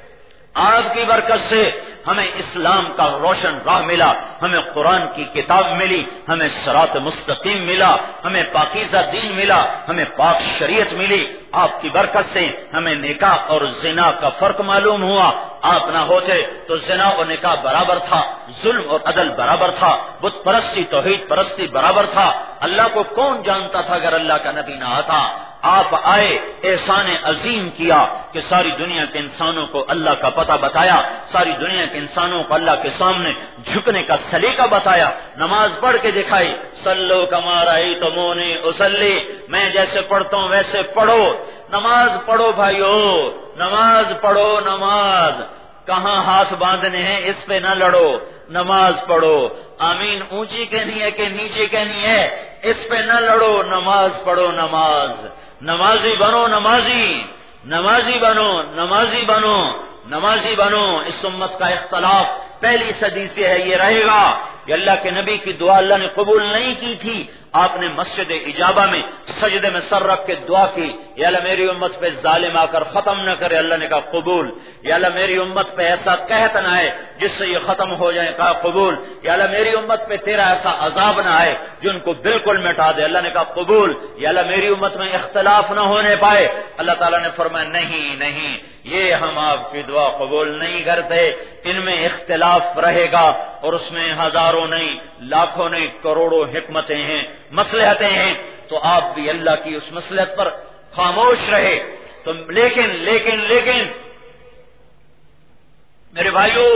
آپ کی برکت سے ہمیں اسلام کا روشن راہ ملا، ہمیں قرآن کی کتاب ملی، ہمیں صراط مستقیم ملا، ہمیں پاکیزہ دین ملا، ہمیں پاک شریعت ملی۔ آپ کی برکت سے ہمیں نکاح اور زنا کا فرق معلوم ہوا۔ آپ نہ ہوتے تو زنا اور نکاح برابر تھا، ظلم اور عدل برابر تھا، بت پرستی توحید پرستی برابر تھا۔ اللہ کو کون جانتا تھا اگر اللہ کا نبی نہ آتا؟ آپ آئے، احسان عظیم کیا کہ ساری دنیا کے انسانوں کو اللہ کا پتہ بتایا، ساری دنیا کے انسانوں کو اللہ کے سامنے جھکنے کا سلیقہ بتایا، نماز پڑھ کے دکھائی، صلو کما رأیتمونی اصلی، میں جیسے پڑھتا ہوں ویسے پڑھو، نماز پڑھو بھائیو، نماز پڑھو، نماز کہاں ہاتھ باندھنے ہیں اس پہ نہ لڑو، نماز پڑھو، آمین اونچی کہنی ہے کہ نیچے کہنی ہے اس پہ نہ لڑو، نماز پڑھو، نماز نمازی بنو، نمازی نمازی بنو، نمازی بنو، نمازی بنو۔ اس امت کا اختلاف پہلی صدی سے ہے، یہ رہے گا۔ یہ اللہ کے نبی کی دعا اللہ نے قبول نہیں کی تھی، آپ نے مسجد اجابہ میں سجدے میں سر رکھ کے دعا کی، یا اللہ میری امت پہ ظالم آ کر ختم نہ کرے، اللہ نے کہا قبول۔ یا اللہ میری امت پہ ایسا قحط نہ آئے جس سے یہ ختم ہو جائے، کہا قبول۔ یا اللہ میری امت پہ تیرا ایسا عذاب نہ آئے جو ان کو بالکل مٹا دے، اللہ نے کہا قبول۔ یا اللہ میری امت میں اختلاف نہ ہونے پائے، اللہ تعالیٰ نے فرمایا نہیں نہیں، یہ ہم آپ کی دعا قبول نہیں کرتے، ان میں اختلاف رہے گا، اور اس میں ہزاروں نہیں، لاکھوں نہیں، کروڑوں حکمتیں ہیں، مصلحتیں ہیں، تو آپ بھی اللہ کی اس مصلحت پر خاموش رہے۔ تو لیکن لیکن لیکن میرے بھائیو،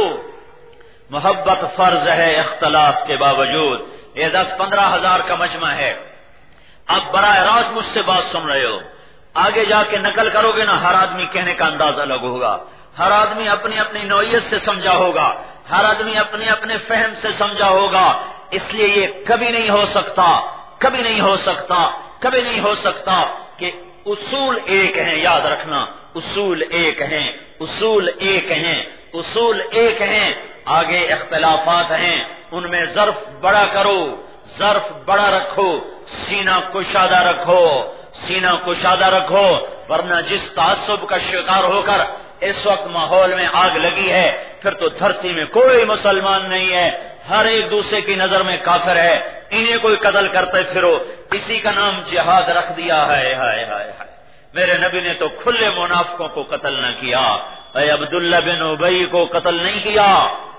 محبت فرض ہے اختلاف کے باوجود۔ یہ دس پندرہ ہزار کا مجمع ہے، آپ براہ راست مجھ سے بات سن رہے ہو، آگے جا کے نقل کرو گے نا، ہر آدمی کہنے کا انداز الگ ہوگا، ہر آدمی اپنی اپنی نوعیت سے سمجھا ہوگا، ہر آدمی اپنے اپنے فہم سے سمجھا ہوگا۔ اس لیے یہ کبھی نہیں ہو سکتا، کبھی نہیں ہو سکتا، کبھی نہیں ہو سکتا کہ اصول ایک ہیں، یاد رکھنا، اصول ایک ہیں، اصول ایک ہیں، اصول ایک ہیں، آگے اختلافات ہیں، ان میں ظرف بڑا کرو، ظرف بڑا رکھو، سینہ کشادہ رکھو، سینہ کشادہ رکھو، ورنہ جس تعصب کا شکار ہو کر اس وقت ماحول میں آگ لگی ہے، پھر تو دھرتی میں کوئی مسلمان نہیں ہے، ہر ایک دوسرے کی نظر میں کافر ہے، انہیں کوئی قتل کرتے پھرو، اسی کا نام جہاد رکھ دیا ہے۔ ہائے ہائے ہائے، میرے نبی نے تو کھلے منافقوں کو قتل نہ کیا، اے عبداللہ بن ابی کو قتل نہیں کیا،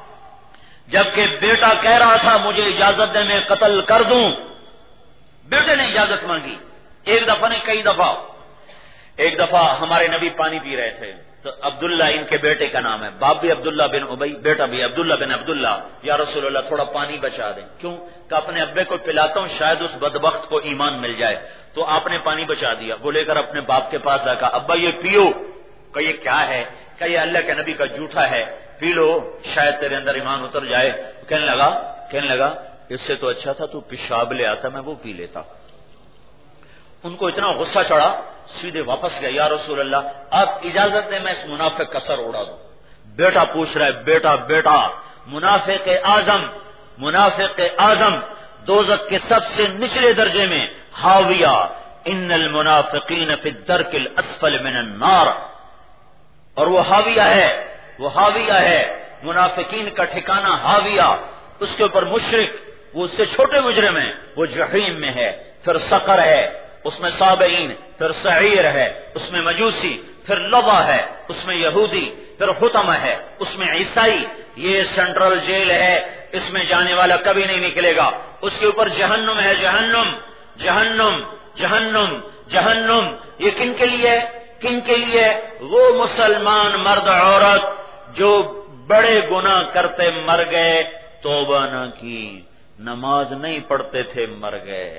جبکہ بیٹا کہہ رہا تھا مجھے اجازت دے میں قتل کر دوں، بیٹے نے اجازت مانگی، ایک دفعہ نہیں کئی دفعہ۔ ایک دفعہ ہمارے نبی پانی پی رہے تھے، تو عبداللہ ان کے بیٹے کا نام ہے، باپ بھی عبداللہ بن ابی، بیٹا بھی عبداللہ بن عبداللہ، یا رسول اللہ تھوڑا پانی بچا دیں، کیوں کہ اپنے ابے کو پلاتا ہوں شاید اس بدبخت کو ایمان مل جائے، تو آپ نے پانی بچا دیا، وہ لے کر اپنے باپ کے پاس آ کہا ابا یہ پیو، کہ یہ کیا ہے، کہ یہ اللہ کے نبی کا جھوٹا ہے، پی لو شاید تیرے اندر ایمان اتر جائے۔ کہنے لگا کہنے لگا اس سے تو اچھا تھا تو پیشاب لے آتا میں وہ پی لیتا۔ ان کو اتنا غصہ چڑھا، سیدھے واپس گئے، یا رسول اللہ آپ اجازت دیں میں اس منافق کا سر اڑا دوں۔ بیٹا پوچھ رہا ہے، بیٹا بیٹا منافق اعظم، منافق اعظم دوزخ کے سب سے نچلے درجے میں، حاویہ، ان المنافقین فی الدرک الاسفل من النار، اور وہ حاویہ ہے، وہ حاویہ ہے، منافقین کا ٹھکانہ حاویہ، اس کے اوپر مشرک، وہ اس سے چھوٹے مجرم ہیں، وہ جحیم میں ہے، پھر سقر ہے، اس میں صابئین، پھر سعیر ہے، اس میں مجوسی، پھر لظہ ہے، اس میں یہودی، پھر حطمہ ہے، اس میں عیسائی۔ یہ سینٹرل جیل ہے، اس میں جانے والا کبھی نہیں نکلے گا۔ اس کے اوپر جہنم ہے، جہنم جہنم جہنم جہنم۔ یہ کن کے لیے کن کے لیے؟ وہ مسلمان مرد عورت جو بڑے گناہ کرتے مر گئے، توبہ نہ کی، نماز نہیں پڑھتے تھے مر گئے،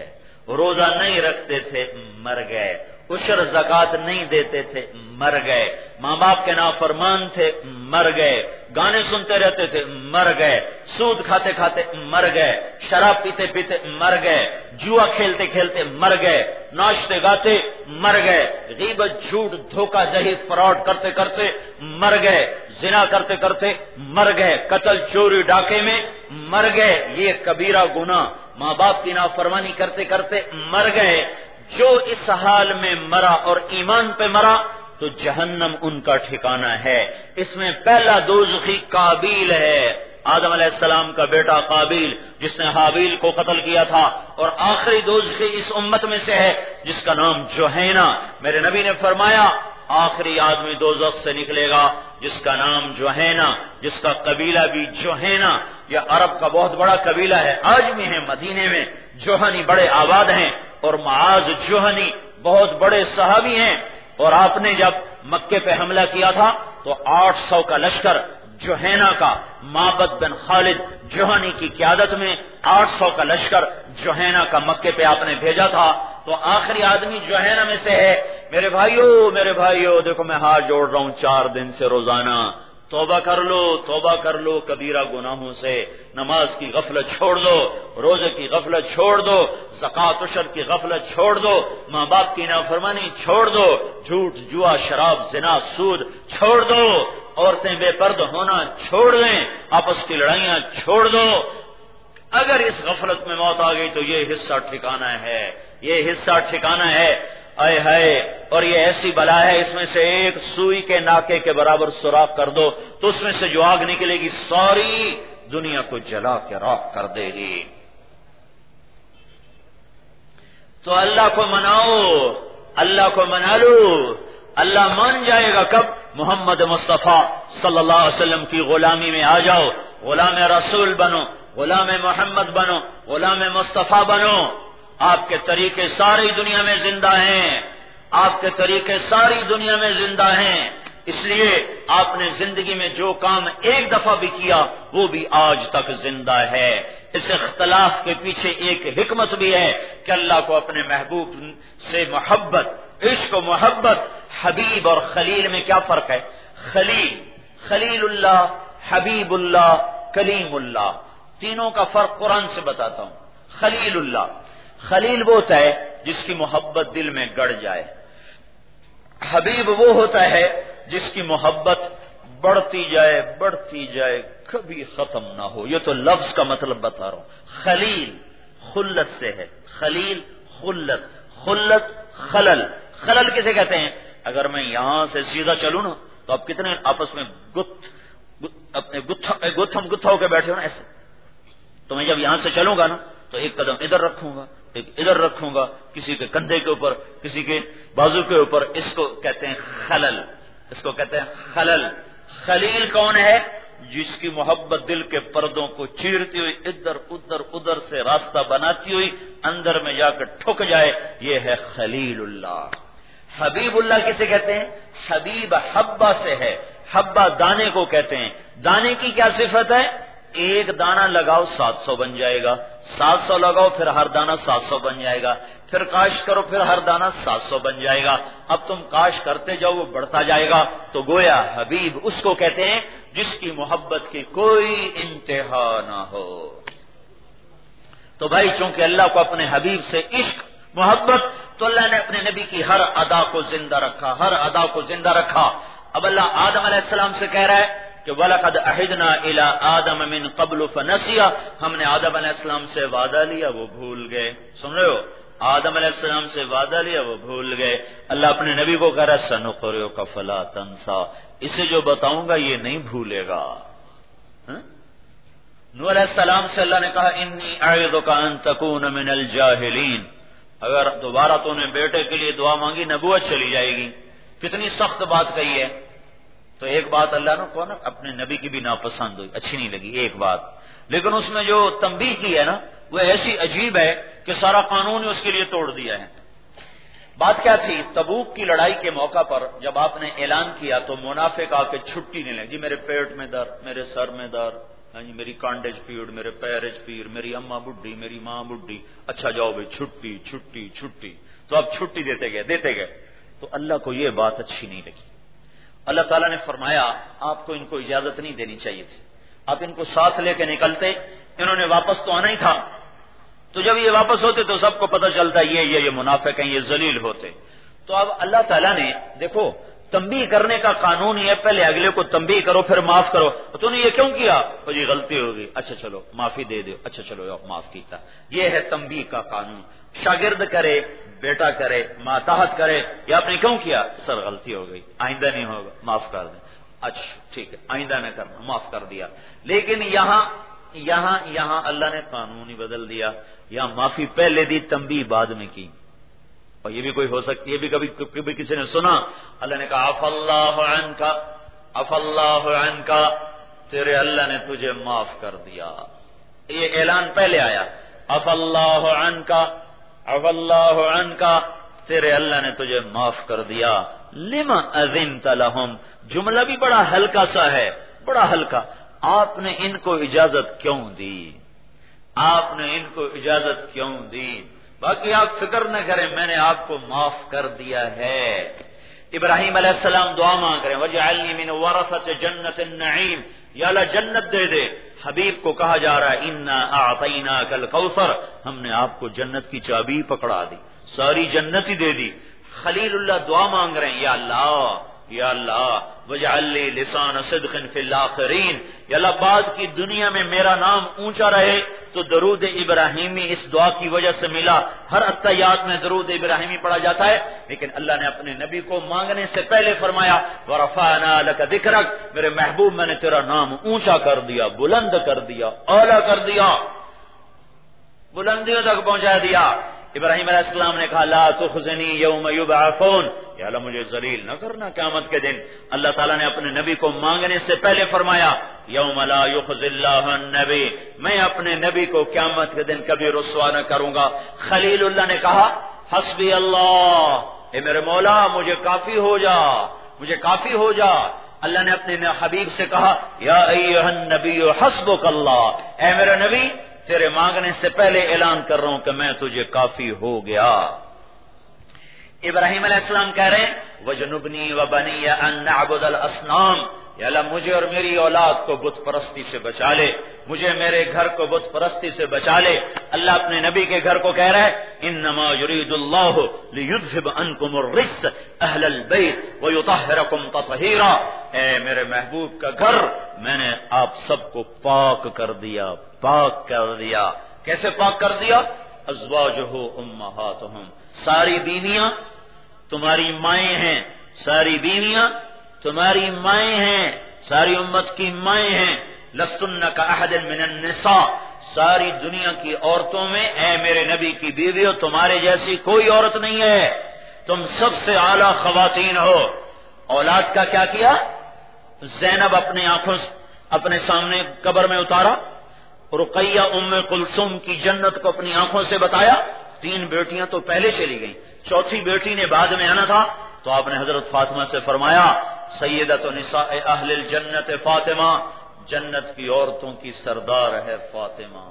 روزہ نہیں رکھتے تھے مر گئے، عشر زکات نہیں دیتے تھے مر گئے، ماں باپ کے نافرمان تھے مر گئے، گانے سنتے رہتے تھے مر گئے، سود کھاتے کھاتے مر گئے، شراب پیتے پیتے مر گئے، جوا کھیلتے کھیلتے مر گئے، ناچتے گاتے مر گئے، غیبت جھوٹ دھوکہ دہی فراڈ کرتے کرتے مر گئے، زنا کرتے کرتے مر گئے، قتل چوری ڈاکے میں مر گئے، یہ کبیرہ گناہ، ماں باپ کی نافرمانی کرتے کرتے مر گئے۔ جو اس حال میں مرا اور ایمان پہ مرا تو جہنم ان کا ٹھکانہ ہے۔ اس میں پہلا دوزخی قابیل ہے، آدم علیہ السلام کا بیٹا قابیل، جس نے حابیل کو قتل کیا تھا، اور آخری دوزخی اس امت میں سے ہے جس کا نام جوہینہ۔ میرے نبی نے فرمایا آخری آدمی دوزخ سے نکلے گا جس کا نام جوہینہ، جس کا قبیلہ بھی جوہینہ، یہ عرب کا بہت بڑا قبیلہ ہے، آج بھی ہے مدینے میں جوہنی بڑے آباد ہیں، اور معاذ جوہنی بہت بڑے صحابی ہیں۔ اور آپ نے جب مکے پہ حملہ کیا تھا تو آٹھ سو کا لشکر جوہینہ کا، معبد بن خالد جوہنی کی قیادت میں آٹھ سو کا لشکر جوہینہ کا مکے پہ آپ نے بھیجا تھا، تو آخری آدمی جوہینہ میں سے ہے۔ میرے بھائیو میرے بھائیو دیکھو میں ہاتھ جوڑ رہا ہوں چار دن سے روزانہ، توبہ کر لو توبہ کر لو کبیرہ گناہوں سے، نماز کی غفلت چھوڑ دو، روزے کی غفلت چھوڑ دو، زکات عشر کی غفلت چھوڑ دو، ماں باپ کی نافرمانی چھوڑ دو، جھوٹ جوا شراب زنا سود چھوڑ دو، عورتیں بے پردہ ہونا چھوڑ دیں، آپس کی لڑائیاں چھوڑ دو۔ اگر اس غفلت میں موت آ گئی تو یہ حصہ ٹھکانہ ہے، یہ حصہ ٹھکانہ ہے، آئے ہائے، اور یہ ایسی بلا ہے اس میں سے ایک سوئی کے ناکے کے برابر سوراخ کر دو تو اس میں سے جو آگ نکلے گی ساری دنیا کو جلا کے راکھ کر دے گی۔ تو اللہ کو مناؤ، اللہ کو منا لو، اللہ مان جائے گا کب؟ محمد مصطفیٰ صلی اللہ علیہ وسلم کی غلامی میں آ جاؤ، غلام رسول بنو، غلام محمد بنو، غلام مصطفیٰ بنو۔ آپ کے طریقے ساری دنیا میں زندہ ہیں، آپ کے طریقے ساری دنیا میں زندہ ہیں، اس لیے آپ نے زندگی میں جو کام ایک دفعہ بھی کیا وہ بھی آج تک زندہ ہے۔ اس اختلاف کے پیچھے ایک حکمت بھی ہے کہ اللہ کو اپنے محبوب سے محبت، عشق و محبت۔ حبیب اور خلیل میں کیا فرق ہے؟ خلیل خلیل اللہ، حبیب اللہ، کلیم اللہ، تینوں کا فرق قرآن سے بتاتا ہوں۔ خلیل اللہ، خلیل وہ ہوتا ہے جس کی محبت دل میں گڑ جائے، حبیب وہ ہوتا ہے جس کی محبت بڑھتی جائے بڑھتی جائے کبھی ختم نہ ہو۔ یہ تو لفظ کا مطلب بتا رہا ہوں۔ خلیل خلت سے ہے، خلیل خلت، خلت خلل، خلل کسے کہتے ہیں؟ اگر میں یہاں سے سیدھا چلوں نا تو آپ کتنے آپس میں گت اپنے گتھم گتھا ہو کے بیٹھے ہو نا ایسے، تو میں جب یہاں سے چلوں گا نا تو ایک قدم ادھر رکھوں گا ایک ادھر رکھوں گا، کسی کے کندھے کے اوپر کسی کے بازو کے اوپر، اس کو کہتے ہیں خلل، اس کو کہتے ہیں خلل۔ خلیل کون ہے؟ جس کی محبت دل کے پردوں کو چیرتی ہوئی ادھر ادھر ادھر سے راستہ بناتی ہوئی اندر میں جا کر ٹھک جائے، یہ ہے خلیل اللہ۔ حبیب اللہ کسے کہتے ہیں؟ حبیب حبہ سے ہے، حبہ دانے کو کہتے ہیں۔ دانے کی کیا صفت ہے؟ ایک دانہ لگاؤ سات سو بن جائے گا، سات سو لگاؤ پھر ہر دانہ سات سو بن جائے گا، پھر کاشت کرو پھر ہر دانہ سات سو بن جائے گا، اب تم کاشت کرتے جاؤ وہ بڑھتا جائے گا۔ تو گویا حبیب اس کو کہتے ہیں جس کی محبت کی کوئی انتہا نہ ہو۔ تو بھائی چونکہ اللہ کو اپنے حبیب سے عشق محبت، تو اللہ نے اپنے نبی کی ہر ادا کو زندہ رکھا، ہر ادا کو زندہ رکھا۔ اب اللہ آدم علیہ السلام سے کہہ رہا ہے کہ وَلَقَدْ أَحِدْنَا إِلَىٰ آدَمَ مِن قَبْلُ فَنَسِيَ، ہم نے آدم علیہ السلام سے وعدہ لیا وہ بھول گئے۔ سن رہے ہو؟ آدم علیہ السلام سے وعدہ لیا وہ بھول گئے۔ اللہ اپنے نبی کو کہہ رہا ہے سَنُقْرِئُكَ فَلَا تَنسَىٰ، اسے جو بتاؤں گا یہ نہیں بھولے گا۔ نوح علیہ السلام سے اللہ نے کہا انی اعظک ان تکون من الجاہلین، اگر دوبارہ تو نے بیٹے کے لیے دعا مانگی نبوت چلی جائے گی۔ کتنی سخت بات کہی ہے۔ تو ایک بات اللہ نے کہا نا اپنے نبی کی بھی ناپسند ہوئی، اچھی نہیں لگی ایک بات، لیکن اس میں جو تنبیہ کی ہے نا وہ ایسی عجیب ہے کہ سارا قانون اس کے لیے توڑ دیا ہے۔ بات کیا تھی؟ تبوک کی لڑائی کے موقع پر جب آپ نے اعلان کیا تو منافق آ کے چھٹی نہیں لگی، جی میرے پیٹ میں درد، میرے سر میں درد، ہاں جی میری کانڈج پیڑ، میرے پیرج پیر، میری اماں بڈھی، میری ماں بڈھی، اچھا جاؤ بھائی چھٹی چھٹی چھٹی، تو آپ چھٹی دیتے گئے دیتے گئے تو اللہ کو یہ بات اچھی نہیں لگی۔ اللہ تعالیٰ نے فرمایا آپ کو ان کو اجازت نہیں دینی چاہیے تھی، آپ ان کو ساتھ لے کے نکلتے، انہوں نے واپس تو آنا ہی تھا، تو جب یہ واپس ہوتے تو سب کو پتہ چلتا یہ یہ یہ منافق ہیں، یہ ذلیل ہوتے۔ تو اب اللہ تعالیٰ نے دیکھو تنبیہ کرنے کا قانون یہ ہے، پہلے اگلے کو تنبیہ کرو پھر معاف کرو، تو نے یہ کیوں کیا؟ تو جی غلطی ہوگی، اچھا چلو معافی دے دو، اچھا چلو معاف کیتا۔ یہ ہے تنبیہ کا قانون۔ شاگرد کرے، بیٹا کرے، ماتحت کرے، یہ آپ نے کیوں کیا؟ سر غلطی ہو گئی، آئندہ نہیں ہوگا، معاف کر دیں۔ اچھا ٹھیک ہے آئندہ نہ کرنا، معاف کر دیا۔ لیکن یہاں یہاں یہاں اللہ نے قانون ہی بدل دیا، یہاں معافی پہلے دی، تنبیہ بعد میں کی۔ اور یہ بھی کوئی ہو سکتی ہے، یہ بھی کبھی کبھی کسی نے سنا، اللہ نے کہا عف اللہ عنک، عف اللہ عنک، تیرے اللہ نے تجھے معاف کر دیا، یہ اعلان پہلے آیا، عف اللہ عنک، عف اللہ عنک، تیرے اللہ نے تجھے معاف کر دیا، لما اذنت لہم، جملہ بھی بڑا ہلکا سا ہے، بڑا ہلکا، آپ نے ان کو اجازت کیوں دی؟ آپ نے ان کو اجازت کیوں دی؟ باقی آپ فکر نہ کریں، میں نے آپ کو معاف کر دیا ہے۔ ابراہیم علیہ السلام دعا مانگ رہے ہیں وَجْعَلْنِي مِنْ وَرَثَةِ جَنَّةِ النَّعِيمِ، یا اللہ جنت دے دے۔ حبیب کو کہا جا رہا ہے اِنَّا أَعْطَيْنَاكَ الْكَوْثَرَ، ہم نے آپ کو جنت کی چابی پکڑا دی، ساری جنت ہی دے دی۔ خلیل اللہ دعا مانگ رہے ہیں یا اللہ یا اللہ وَجْعَلْ لِي لِسَانَ صِدْقٍ فِي الْآخِرِينَ، یا اللہ بعد کی دنیا میں میرا نام اونچا رہے۔ تو درود ابراہیمی اس دعا کی وجہ سے ملا، ہر اتحیات میں درود ابراہیمی پڑھا جاتا ہے، لیکن اللہ نے اپنے نبی کو مانگنے سے پہلے فرمایا وَرَفَعْنَا لَكَ ذِكْرَكَ، میرے محبوب میں نے تیرا نام اونچا کر دیا، بلند کر دیا، اعلیٰ کر دیا، بلندیوں تک پہنچا دیا۔ ابراہیم علیہ السلام نے کہا لا تخزنی یوم یبعثون، یا اللہ مجھے ذلیل نہ کرنا قیامت کے دن۔ اللہ تعالیٰ نے اپنے نبی کو مانگنے سے پہلے فرمایا یوم لا یخزی اللہ النبی، میں اپنے نبی کو قیامت کے دن کبھی رسوا نہ کروں گا۔ خلیل اللہ نے کہا حسبی اللہ، اے میرے مولا مجھے کافی ہو جا، مجھے کافی ہو جا۔ اللہ نے اپنے حبیب سے کہا یا ایھا النبی حسبک اللہ، اے میرے نبی تیرے مانگنے سے پہلے اعلان کر رہا ہوں کہ میں تجھے کافی ہو گیا۔ ابراہیم علیہ السلام کہہ رہے ہیں وَجْنُبْنِي وَبَنِيَّ أَن نَعْبُدَ الْأَصْنَامَ، یا اللہ مجھے اور میری اولاد کو بت پرستی سے بچا لے، مجھے میرے گھر کو بت پرستی سے بچا لے۔ اللہ اپنے نبی کے گھر کو کہہ رہا ہے انما یرید اللہ لیذھب عنکم الرجس اہل البیت ویطہرکم تطہیرا، اے میرے محبوب کا گھر میں نے آپ سب کو پاک کر دیا، پاک کر دیا۔ کیسے پاک کر دیا؟ ازواجہ امہاتہم، ساری بیویاں تمہاری مائیں ہیں، ساری بیویاں تمہاری مائیں ہیں، ساری امت کی مائیں ہیں۔ لستن کاحد من النساء، ساری دنیا کی عورتوں میں اے میرے نبی کی بیویوں تمہارے جیسی کوئی عورت نہیں ہے، تم سب سے اعلیٰ خواتین ہو۔ اولاد کا کیا کیا؟ زینب اپنے آنکھوں اپنے سامنے قبر میں اتارا، رقیہ ام کلثوم کی جنت کو اپنی آنکھوں سے بتایا، تین بیٹیاں تو پہلے چلی گئیں، چوتھی بیٹی نے بعد میں آنا تھا، تو آپ نے حضرت فاطمہ سے فرمایا سیدۃ نساء اہل الجنت فاطمہ، جنت کی عورتوں کی سردار ہے فاطمہ۔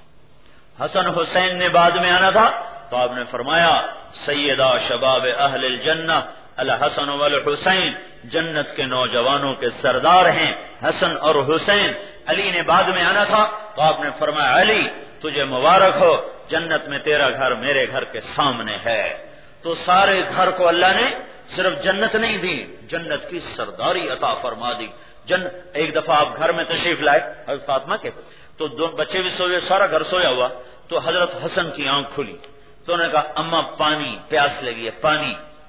حسن حسین نے بعد میں آنا تھا، تو آپ نے فرمایا سیدہ شباب اہل الجنہ الحسن والحسین، جنت کے نوجوانوں کے سردار ہیں حسن اور حسین۔ علی نے بعد میں آنا تھا، تو آپ نے فرمایا علی تجھے مبارک ہو، جنت میں تیرا گھر میرے گھر کے سامنے ہے۔ تو سارے گھر کو اللہ نے صرف جنت نہیں دی، جنت کی سرداری عطا فرما دی۔ جن ایک دفعہ آپ گھر میں تشریف لائے حضرت فاطمہ کے، تو دو بچے بھی سوئے، سارا گھر سویا ہوا، تو حضرت حسن کی آنکھ کھلی، تو انہوں نے کہا اماں پانی، پیاس لگی ہے پانی۔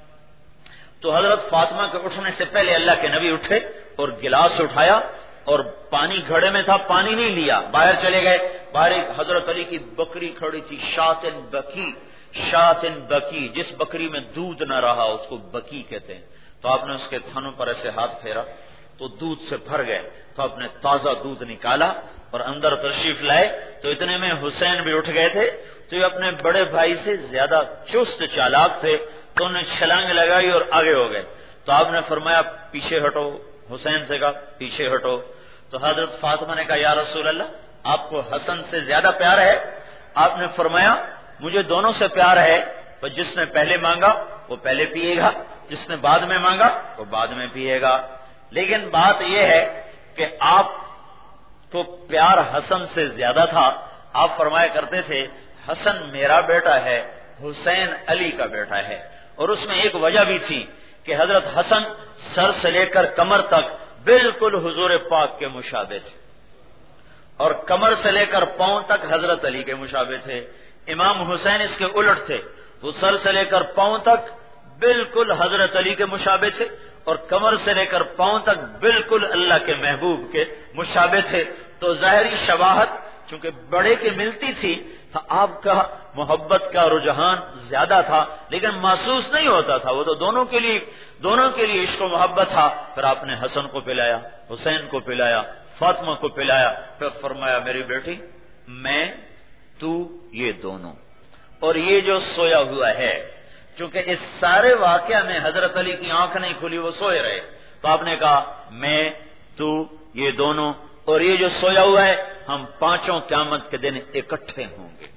تو حضرت فاطمہ کے اٹھنے سے پہلے اللہ کے نبی اٹھے اور گلاس اٹھایا اور پانی گھڑے میں تھا، پانی نہیں لیا، باہر چلے گئے۔ باہر ایک حضرت علی کی بکری کھڑی تھی، شاتن بکی، شاتن بکی، جس بکری میں دودھ نہ رہا اس کو بکی کہتے ہیں۔ تو آپ نے اس کے تھنوں پر ایسے ہاتھ پھیرا تو دودھ سے بھر گئے، تو آپ نے تازہ دودھ نکالا اور اندر تشریف لائے۔ تو اتنے میں حسین بھی اٹھ گئے تھے، تو یہ اپنے بڑے بھائی سے زیادہ چست چالاک تھے، تو انہیں چھلانگ لگائی اور آگے ہو گئے۔ تو آپ نے فرمایا پیچھے ہٹو، حسین سے کہا پیچھے ہٹو۔ تو حضرت فاطمہ نے کہا یا رسول اللہ آپ کو حسن سے زیادہ پیار ہے؟ آپ نے فرمایا مجھے دونوں سے پیار ہے، تو جس نے پہلے مانگا وہ پہلے پیے گا، جس نے بعد میں مانگا وہ بعد میں پیے گا۔ لیکن بات یہ ہے کہ آپ کو پیار حسن سے زیادہ تھا۔ آپ فرمایا کرتے تھے حسن میرا بیٹا ہے، حسین علی کا بیٹا ہے، اور اس میں ایک وجہ بھی تھی کہ حضرت حسن سر سے لے کر کمر تک بالکل حضور پاک کے مشابہ تھے، اور کمر سے لے کر پاؤں تک حضرت علی کے مشابہ تھے۔ امام حسین اس کے الٹ تھے، وہ سر سے لے کر پاؤں تک بالکل حضرت علی کے مشابہ تھے، اور کمر سے لے کر پاؤں تک بالکل اللہ کے محبوب کے مشابہ تھے۔ تو ظاہری شباہت چونکہ بڑے کی ملتی تھی، تو آپ کا محبت کا رجحان زیادہ تھا، لیکن محسوس نہیں ہوتا تھا، وہ تو دونوں کے لیے دونوں کے لیے عشق و محبت تھا۔ پھر آپ نے حسن کو پلایا، حسین کو پلایا، فاطمہ کو پلایا، پھر فرمایا میری بیٹی میں تو یہ دونوں، اور یہ جو سویا ہوا ہے، چونکہ اس سارے واقعہ میں حضرت علی کی آنکھ نہیں کھلی، وہ سوئے رہے، تو آپ نے کہا میں تو یہ دونوں اور یہ جو سویا ہوا ہے، ہم پانچوں قیامت کے دن اکٹھے ہوں گے،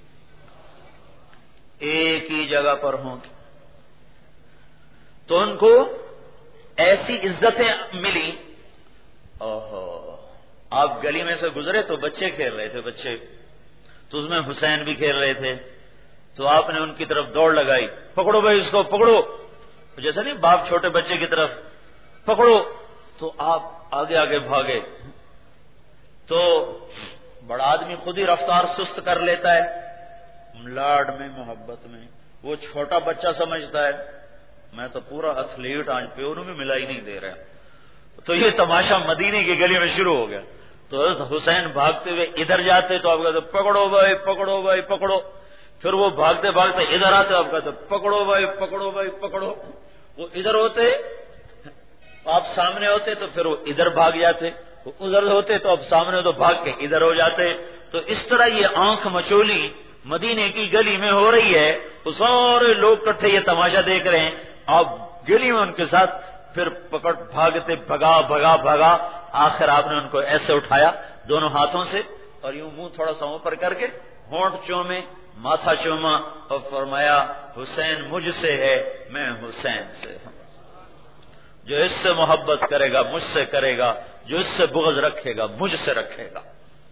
ایک ہی جگہ پر ہوں گے۔ تو ان کو ایسی عزتیں ملی۔ اوہو، آپ گلی میں سے گزرے تو بچے کھیل رہے تھے، بچے تو اس میں حسین بھی کھیل رہے تھے، تو آپ نے ان کی طرف دوڑ لگائی، پکڑو بھائی اس کو پکڑو، جیسا نہیں باپ چھوٹے بچے کی طرف پکڑو، تو آپ آگے آگے بھاگے۔ تو بڑا آدمی خود ہی رفتار سست کر لیتا ہے، لاڈ میں محبت میں، وہ چھوٹا بچہ سمجھتا ہے میں تو پورا ایتھلیٹ آج پیونوں میں ملا ہی نہیں دے رہا۔ تو یہ تماشا مدینے کی گلی میں شروع ہو گیا۔ تو حسین بھاگتے ہوئے ادھر جاتے تو آپ کہتے پکڑو بھائی پکڑو بھائی پکڑو، پھر وہ بھاگتے بھاگتے ادھر آتے آپ کہتے پکڑو بھائی پکڑو بھائی پکڑو، وہ ادھر ہوتے آپ سامنے ہوتے تو پھر وہ ادھر بھاگ جاتے، وہ ادھر ہوتے تو آپ سامنے ہو تو بھاگ کے ادھر ہو جاتے۔ تو اس طرح یہ آنکھ مچولی مدینے کی گلی میں ہو رہی ہے، وہ سارے لوگ کٹھے یہ تماشا دیکھ رہے ہیں، آپ گلی میں ان کے ساتھ پھر پکڑ بھاگتے بھگا بھگا بھگا، آخر آپ نے ان کو ایسے اٹھایا دونوں ہاتھوں سے اور یوں منہ تھوڑا سا اوپر کر کے ہونٹ چومے، ماتھا چوما اور فرمایا حسین مجھ سے ہے، میں حسین سے ہوں، جو اس سے محبت کرے گا مجھ سے کرے گا، جو اس سے بغض رکھے گا مجھ سے رکھے گا۔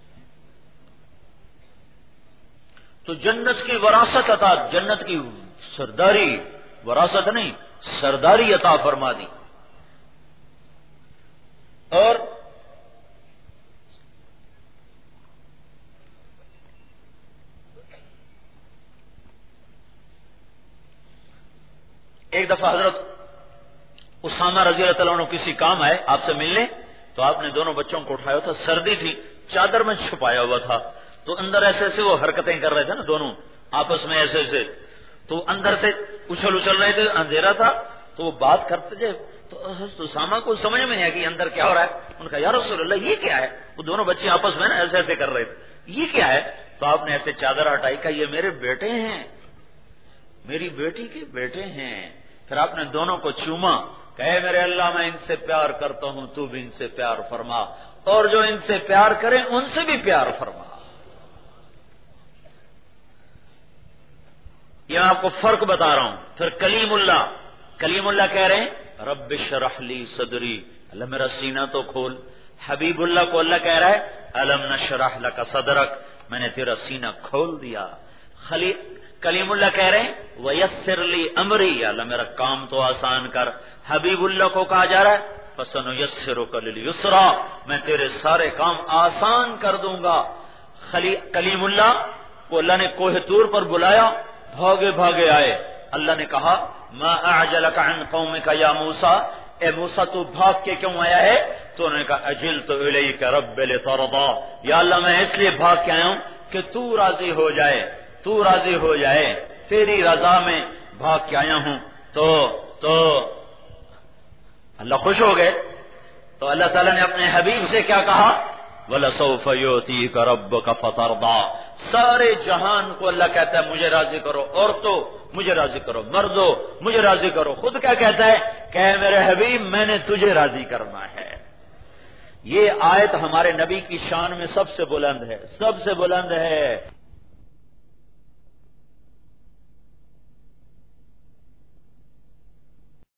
تو جنت کی وراثت عطا، جنت کی سرداری، وراثت نہیں سرداری عطا فرما دی۔ اور ایک دفعہ حضرت اسامہ رضی اللہ تعالیٰ عنہ کسی کام آئے آپ سے ملنے، تو آپ نے دونوں بچوں کو اٹھایا تھا، سردی تھی، چادر میں چھپایا ہوا تھا، تو اندر ایسے ایسے وہ حرکتیں کر رہے تھے نا دونوں آپس میں ایسے ایسے، تو اندر سے اچھل اچھل رہے تھے، اندھیرا تھا، تو وہ بات کرتے تھے، تو حضرت اسامہ کو سمجھ میں نہیں آیا کہ اندر کیا ہو رہا ہے۔ ان کا یا رسول اللہ یہ کیا ہے؟ وہ دونوں بچے آپس میں نا ایسے ایسے کر رہے تھے، یہ کیا ہے؟ تو آپ نے ایسے چادر ہٹائی، کہا یہ میرے بیٹے ہیں، میری بیٹی کے بیٹے ہیں۔ پھر آپ نے دونوں کو چوما، کہے میرے اللہ میں ان سے پیار کرتا ہوں، تو بھی ان سے پیار فرما، اور جو ان سے پیار کریں ان سے بھی پیار فرما۔ یہ میں آپ کو فرق بتا رہا ہوں۔ پھر کلیم اللہ، کلیم اللہ کہہ رہے ہیں رب اشرح لی صدری، اللہ میرا سینہ تو کھول۔ حبیب اللہ کو اللہ کہہ رہا ہے الم نشرح لک صدرک، میں نے تیرا سینہ کھول دیا۔ خلی کلیم اللہ کہہ رہے ہیں ویسر لی امری، اللہ میرا کام تو آسان کر۔ حبیب اللہ کو کہا جا رہا ہے فسنیسرک للیسرا، میں تیرے سارے کام آسان کر دوں گا۔ کلیم اللہ کو اللہ نے کوہ طور پر بلایا، بھاگے بھاگے آئے، اللہ نے کہا ما اعجلک عن قومک یا موسیٰ، اے موسیٰ تو بھاگ کے کیوں آیا ہے؟ تو انہوں نے کہا اجلت الیک رب لترضا، یا اللہ میں اس لیے بھاگ کے آیا ہوں کہ تو راضی ہو جائے، تو راضی ہو جائے، تیری رضا میں بھاگ کے آیا ہوں۔ تو تو اللہ خوش ہو گئے، تو اللہ تعالیٰ نے اپنے حبیب سے کیا کہا وَلَسَوْفَ يُؤْتِيكَ رَبُّكَ فَتَرْضَىٰ، سارے جہان کو اللہ کہتا ہے مجھے راضی کرو، عورتوں مجھے راضی کرو، مردوں مجھے راضی کرو، خود کیا کہتا ہے کہ میرے حبیب میں نے تجھے راضی کرنا ہے۔ یہ آیت ہمارے نبی کی شان میں سب سے بلند ہے، سب سے بلند ہے۔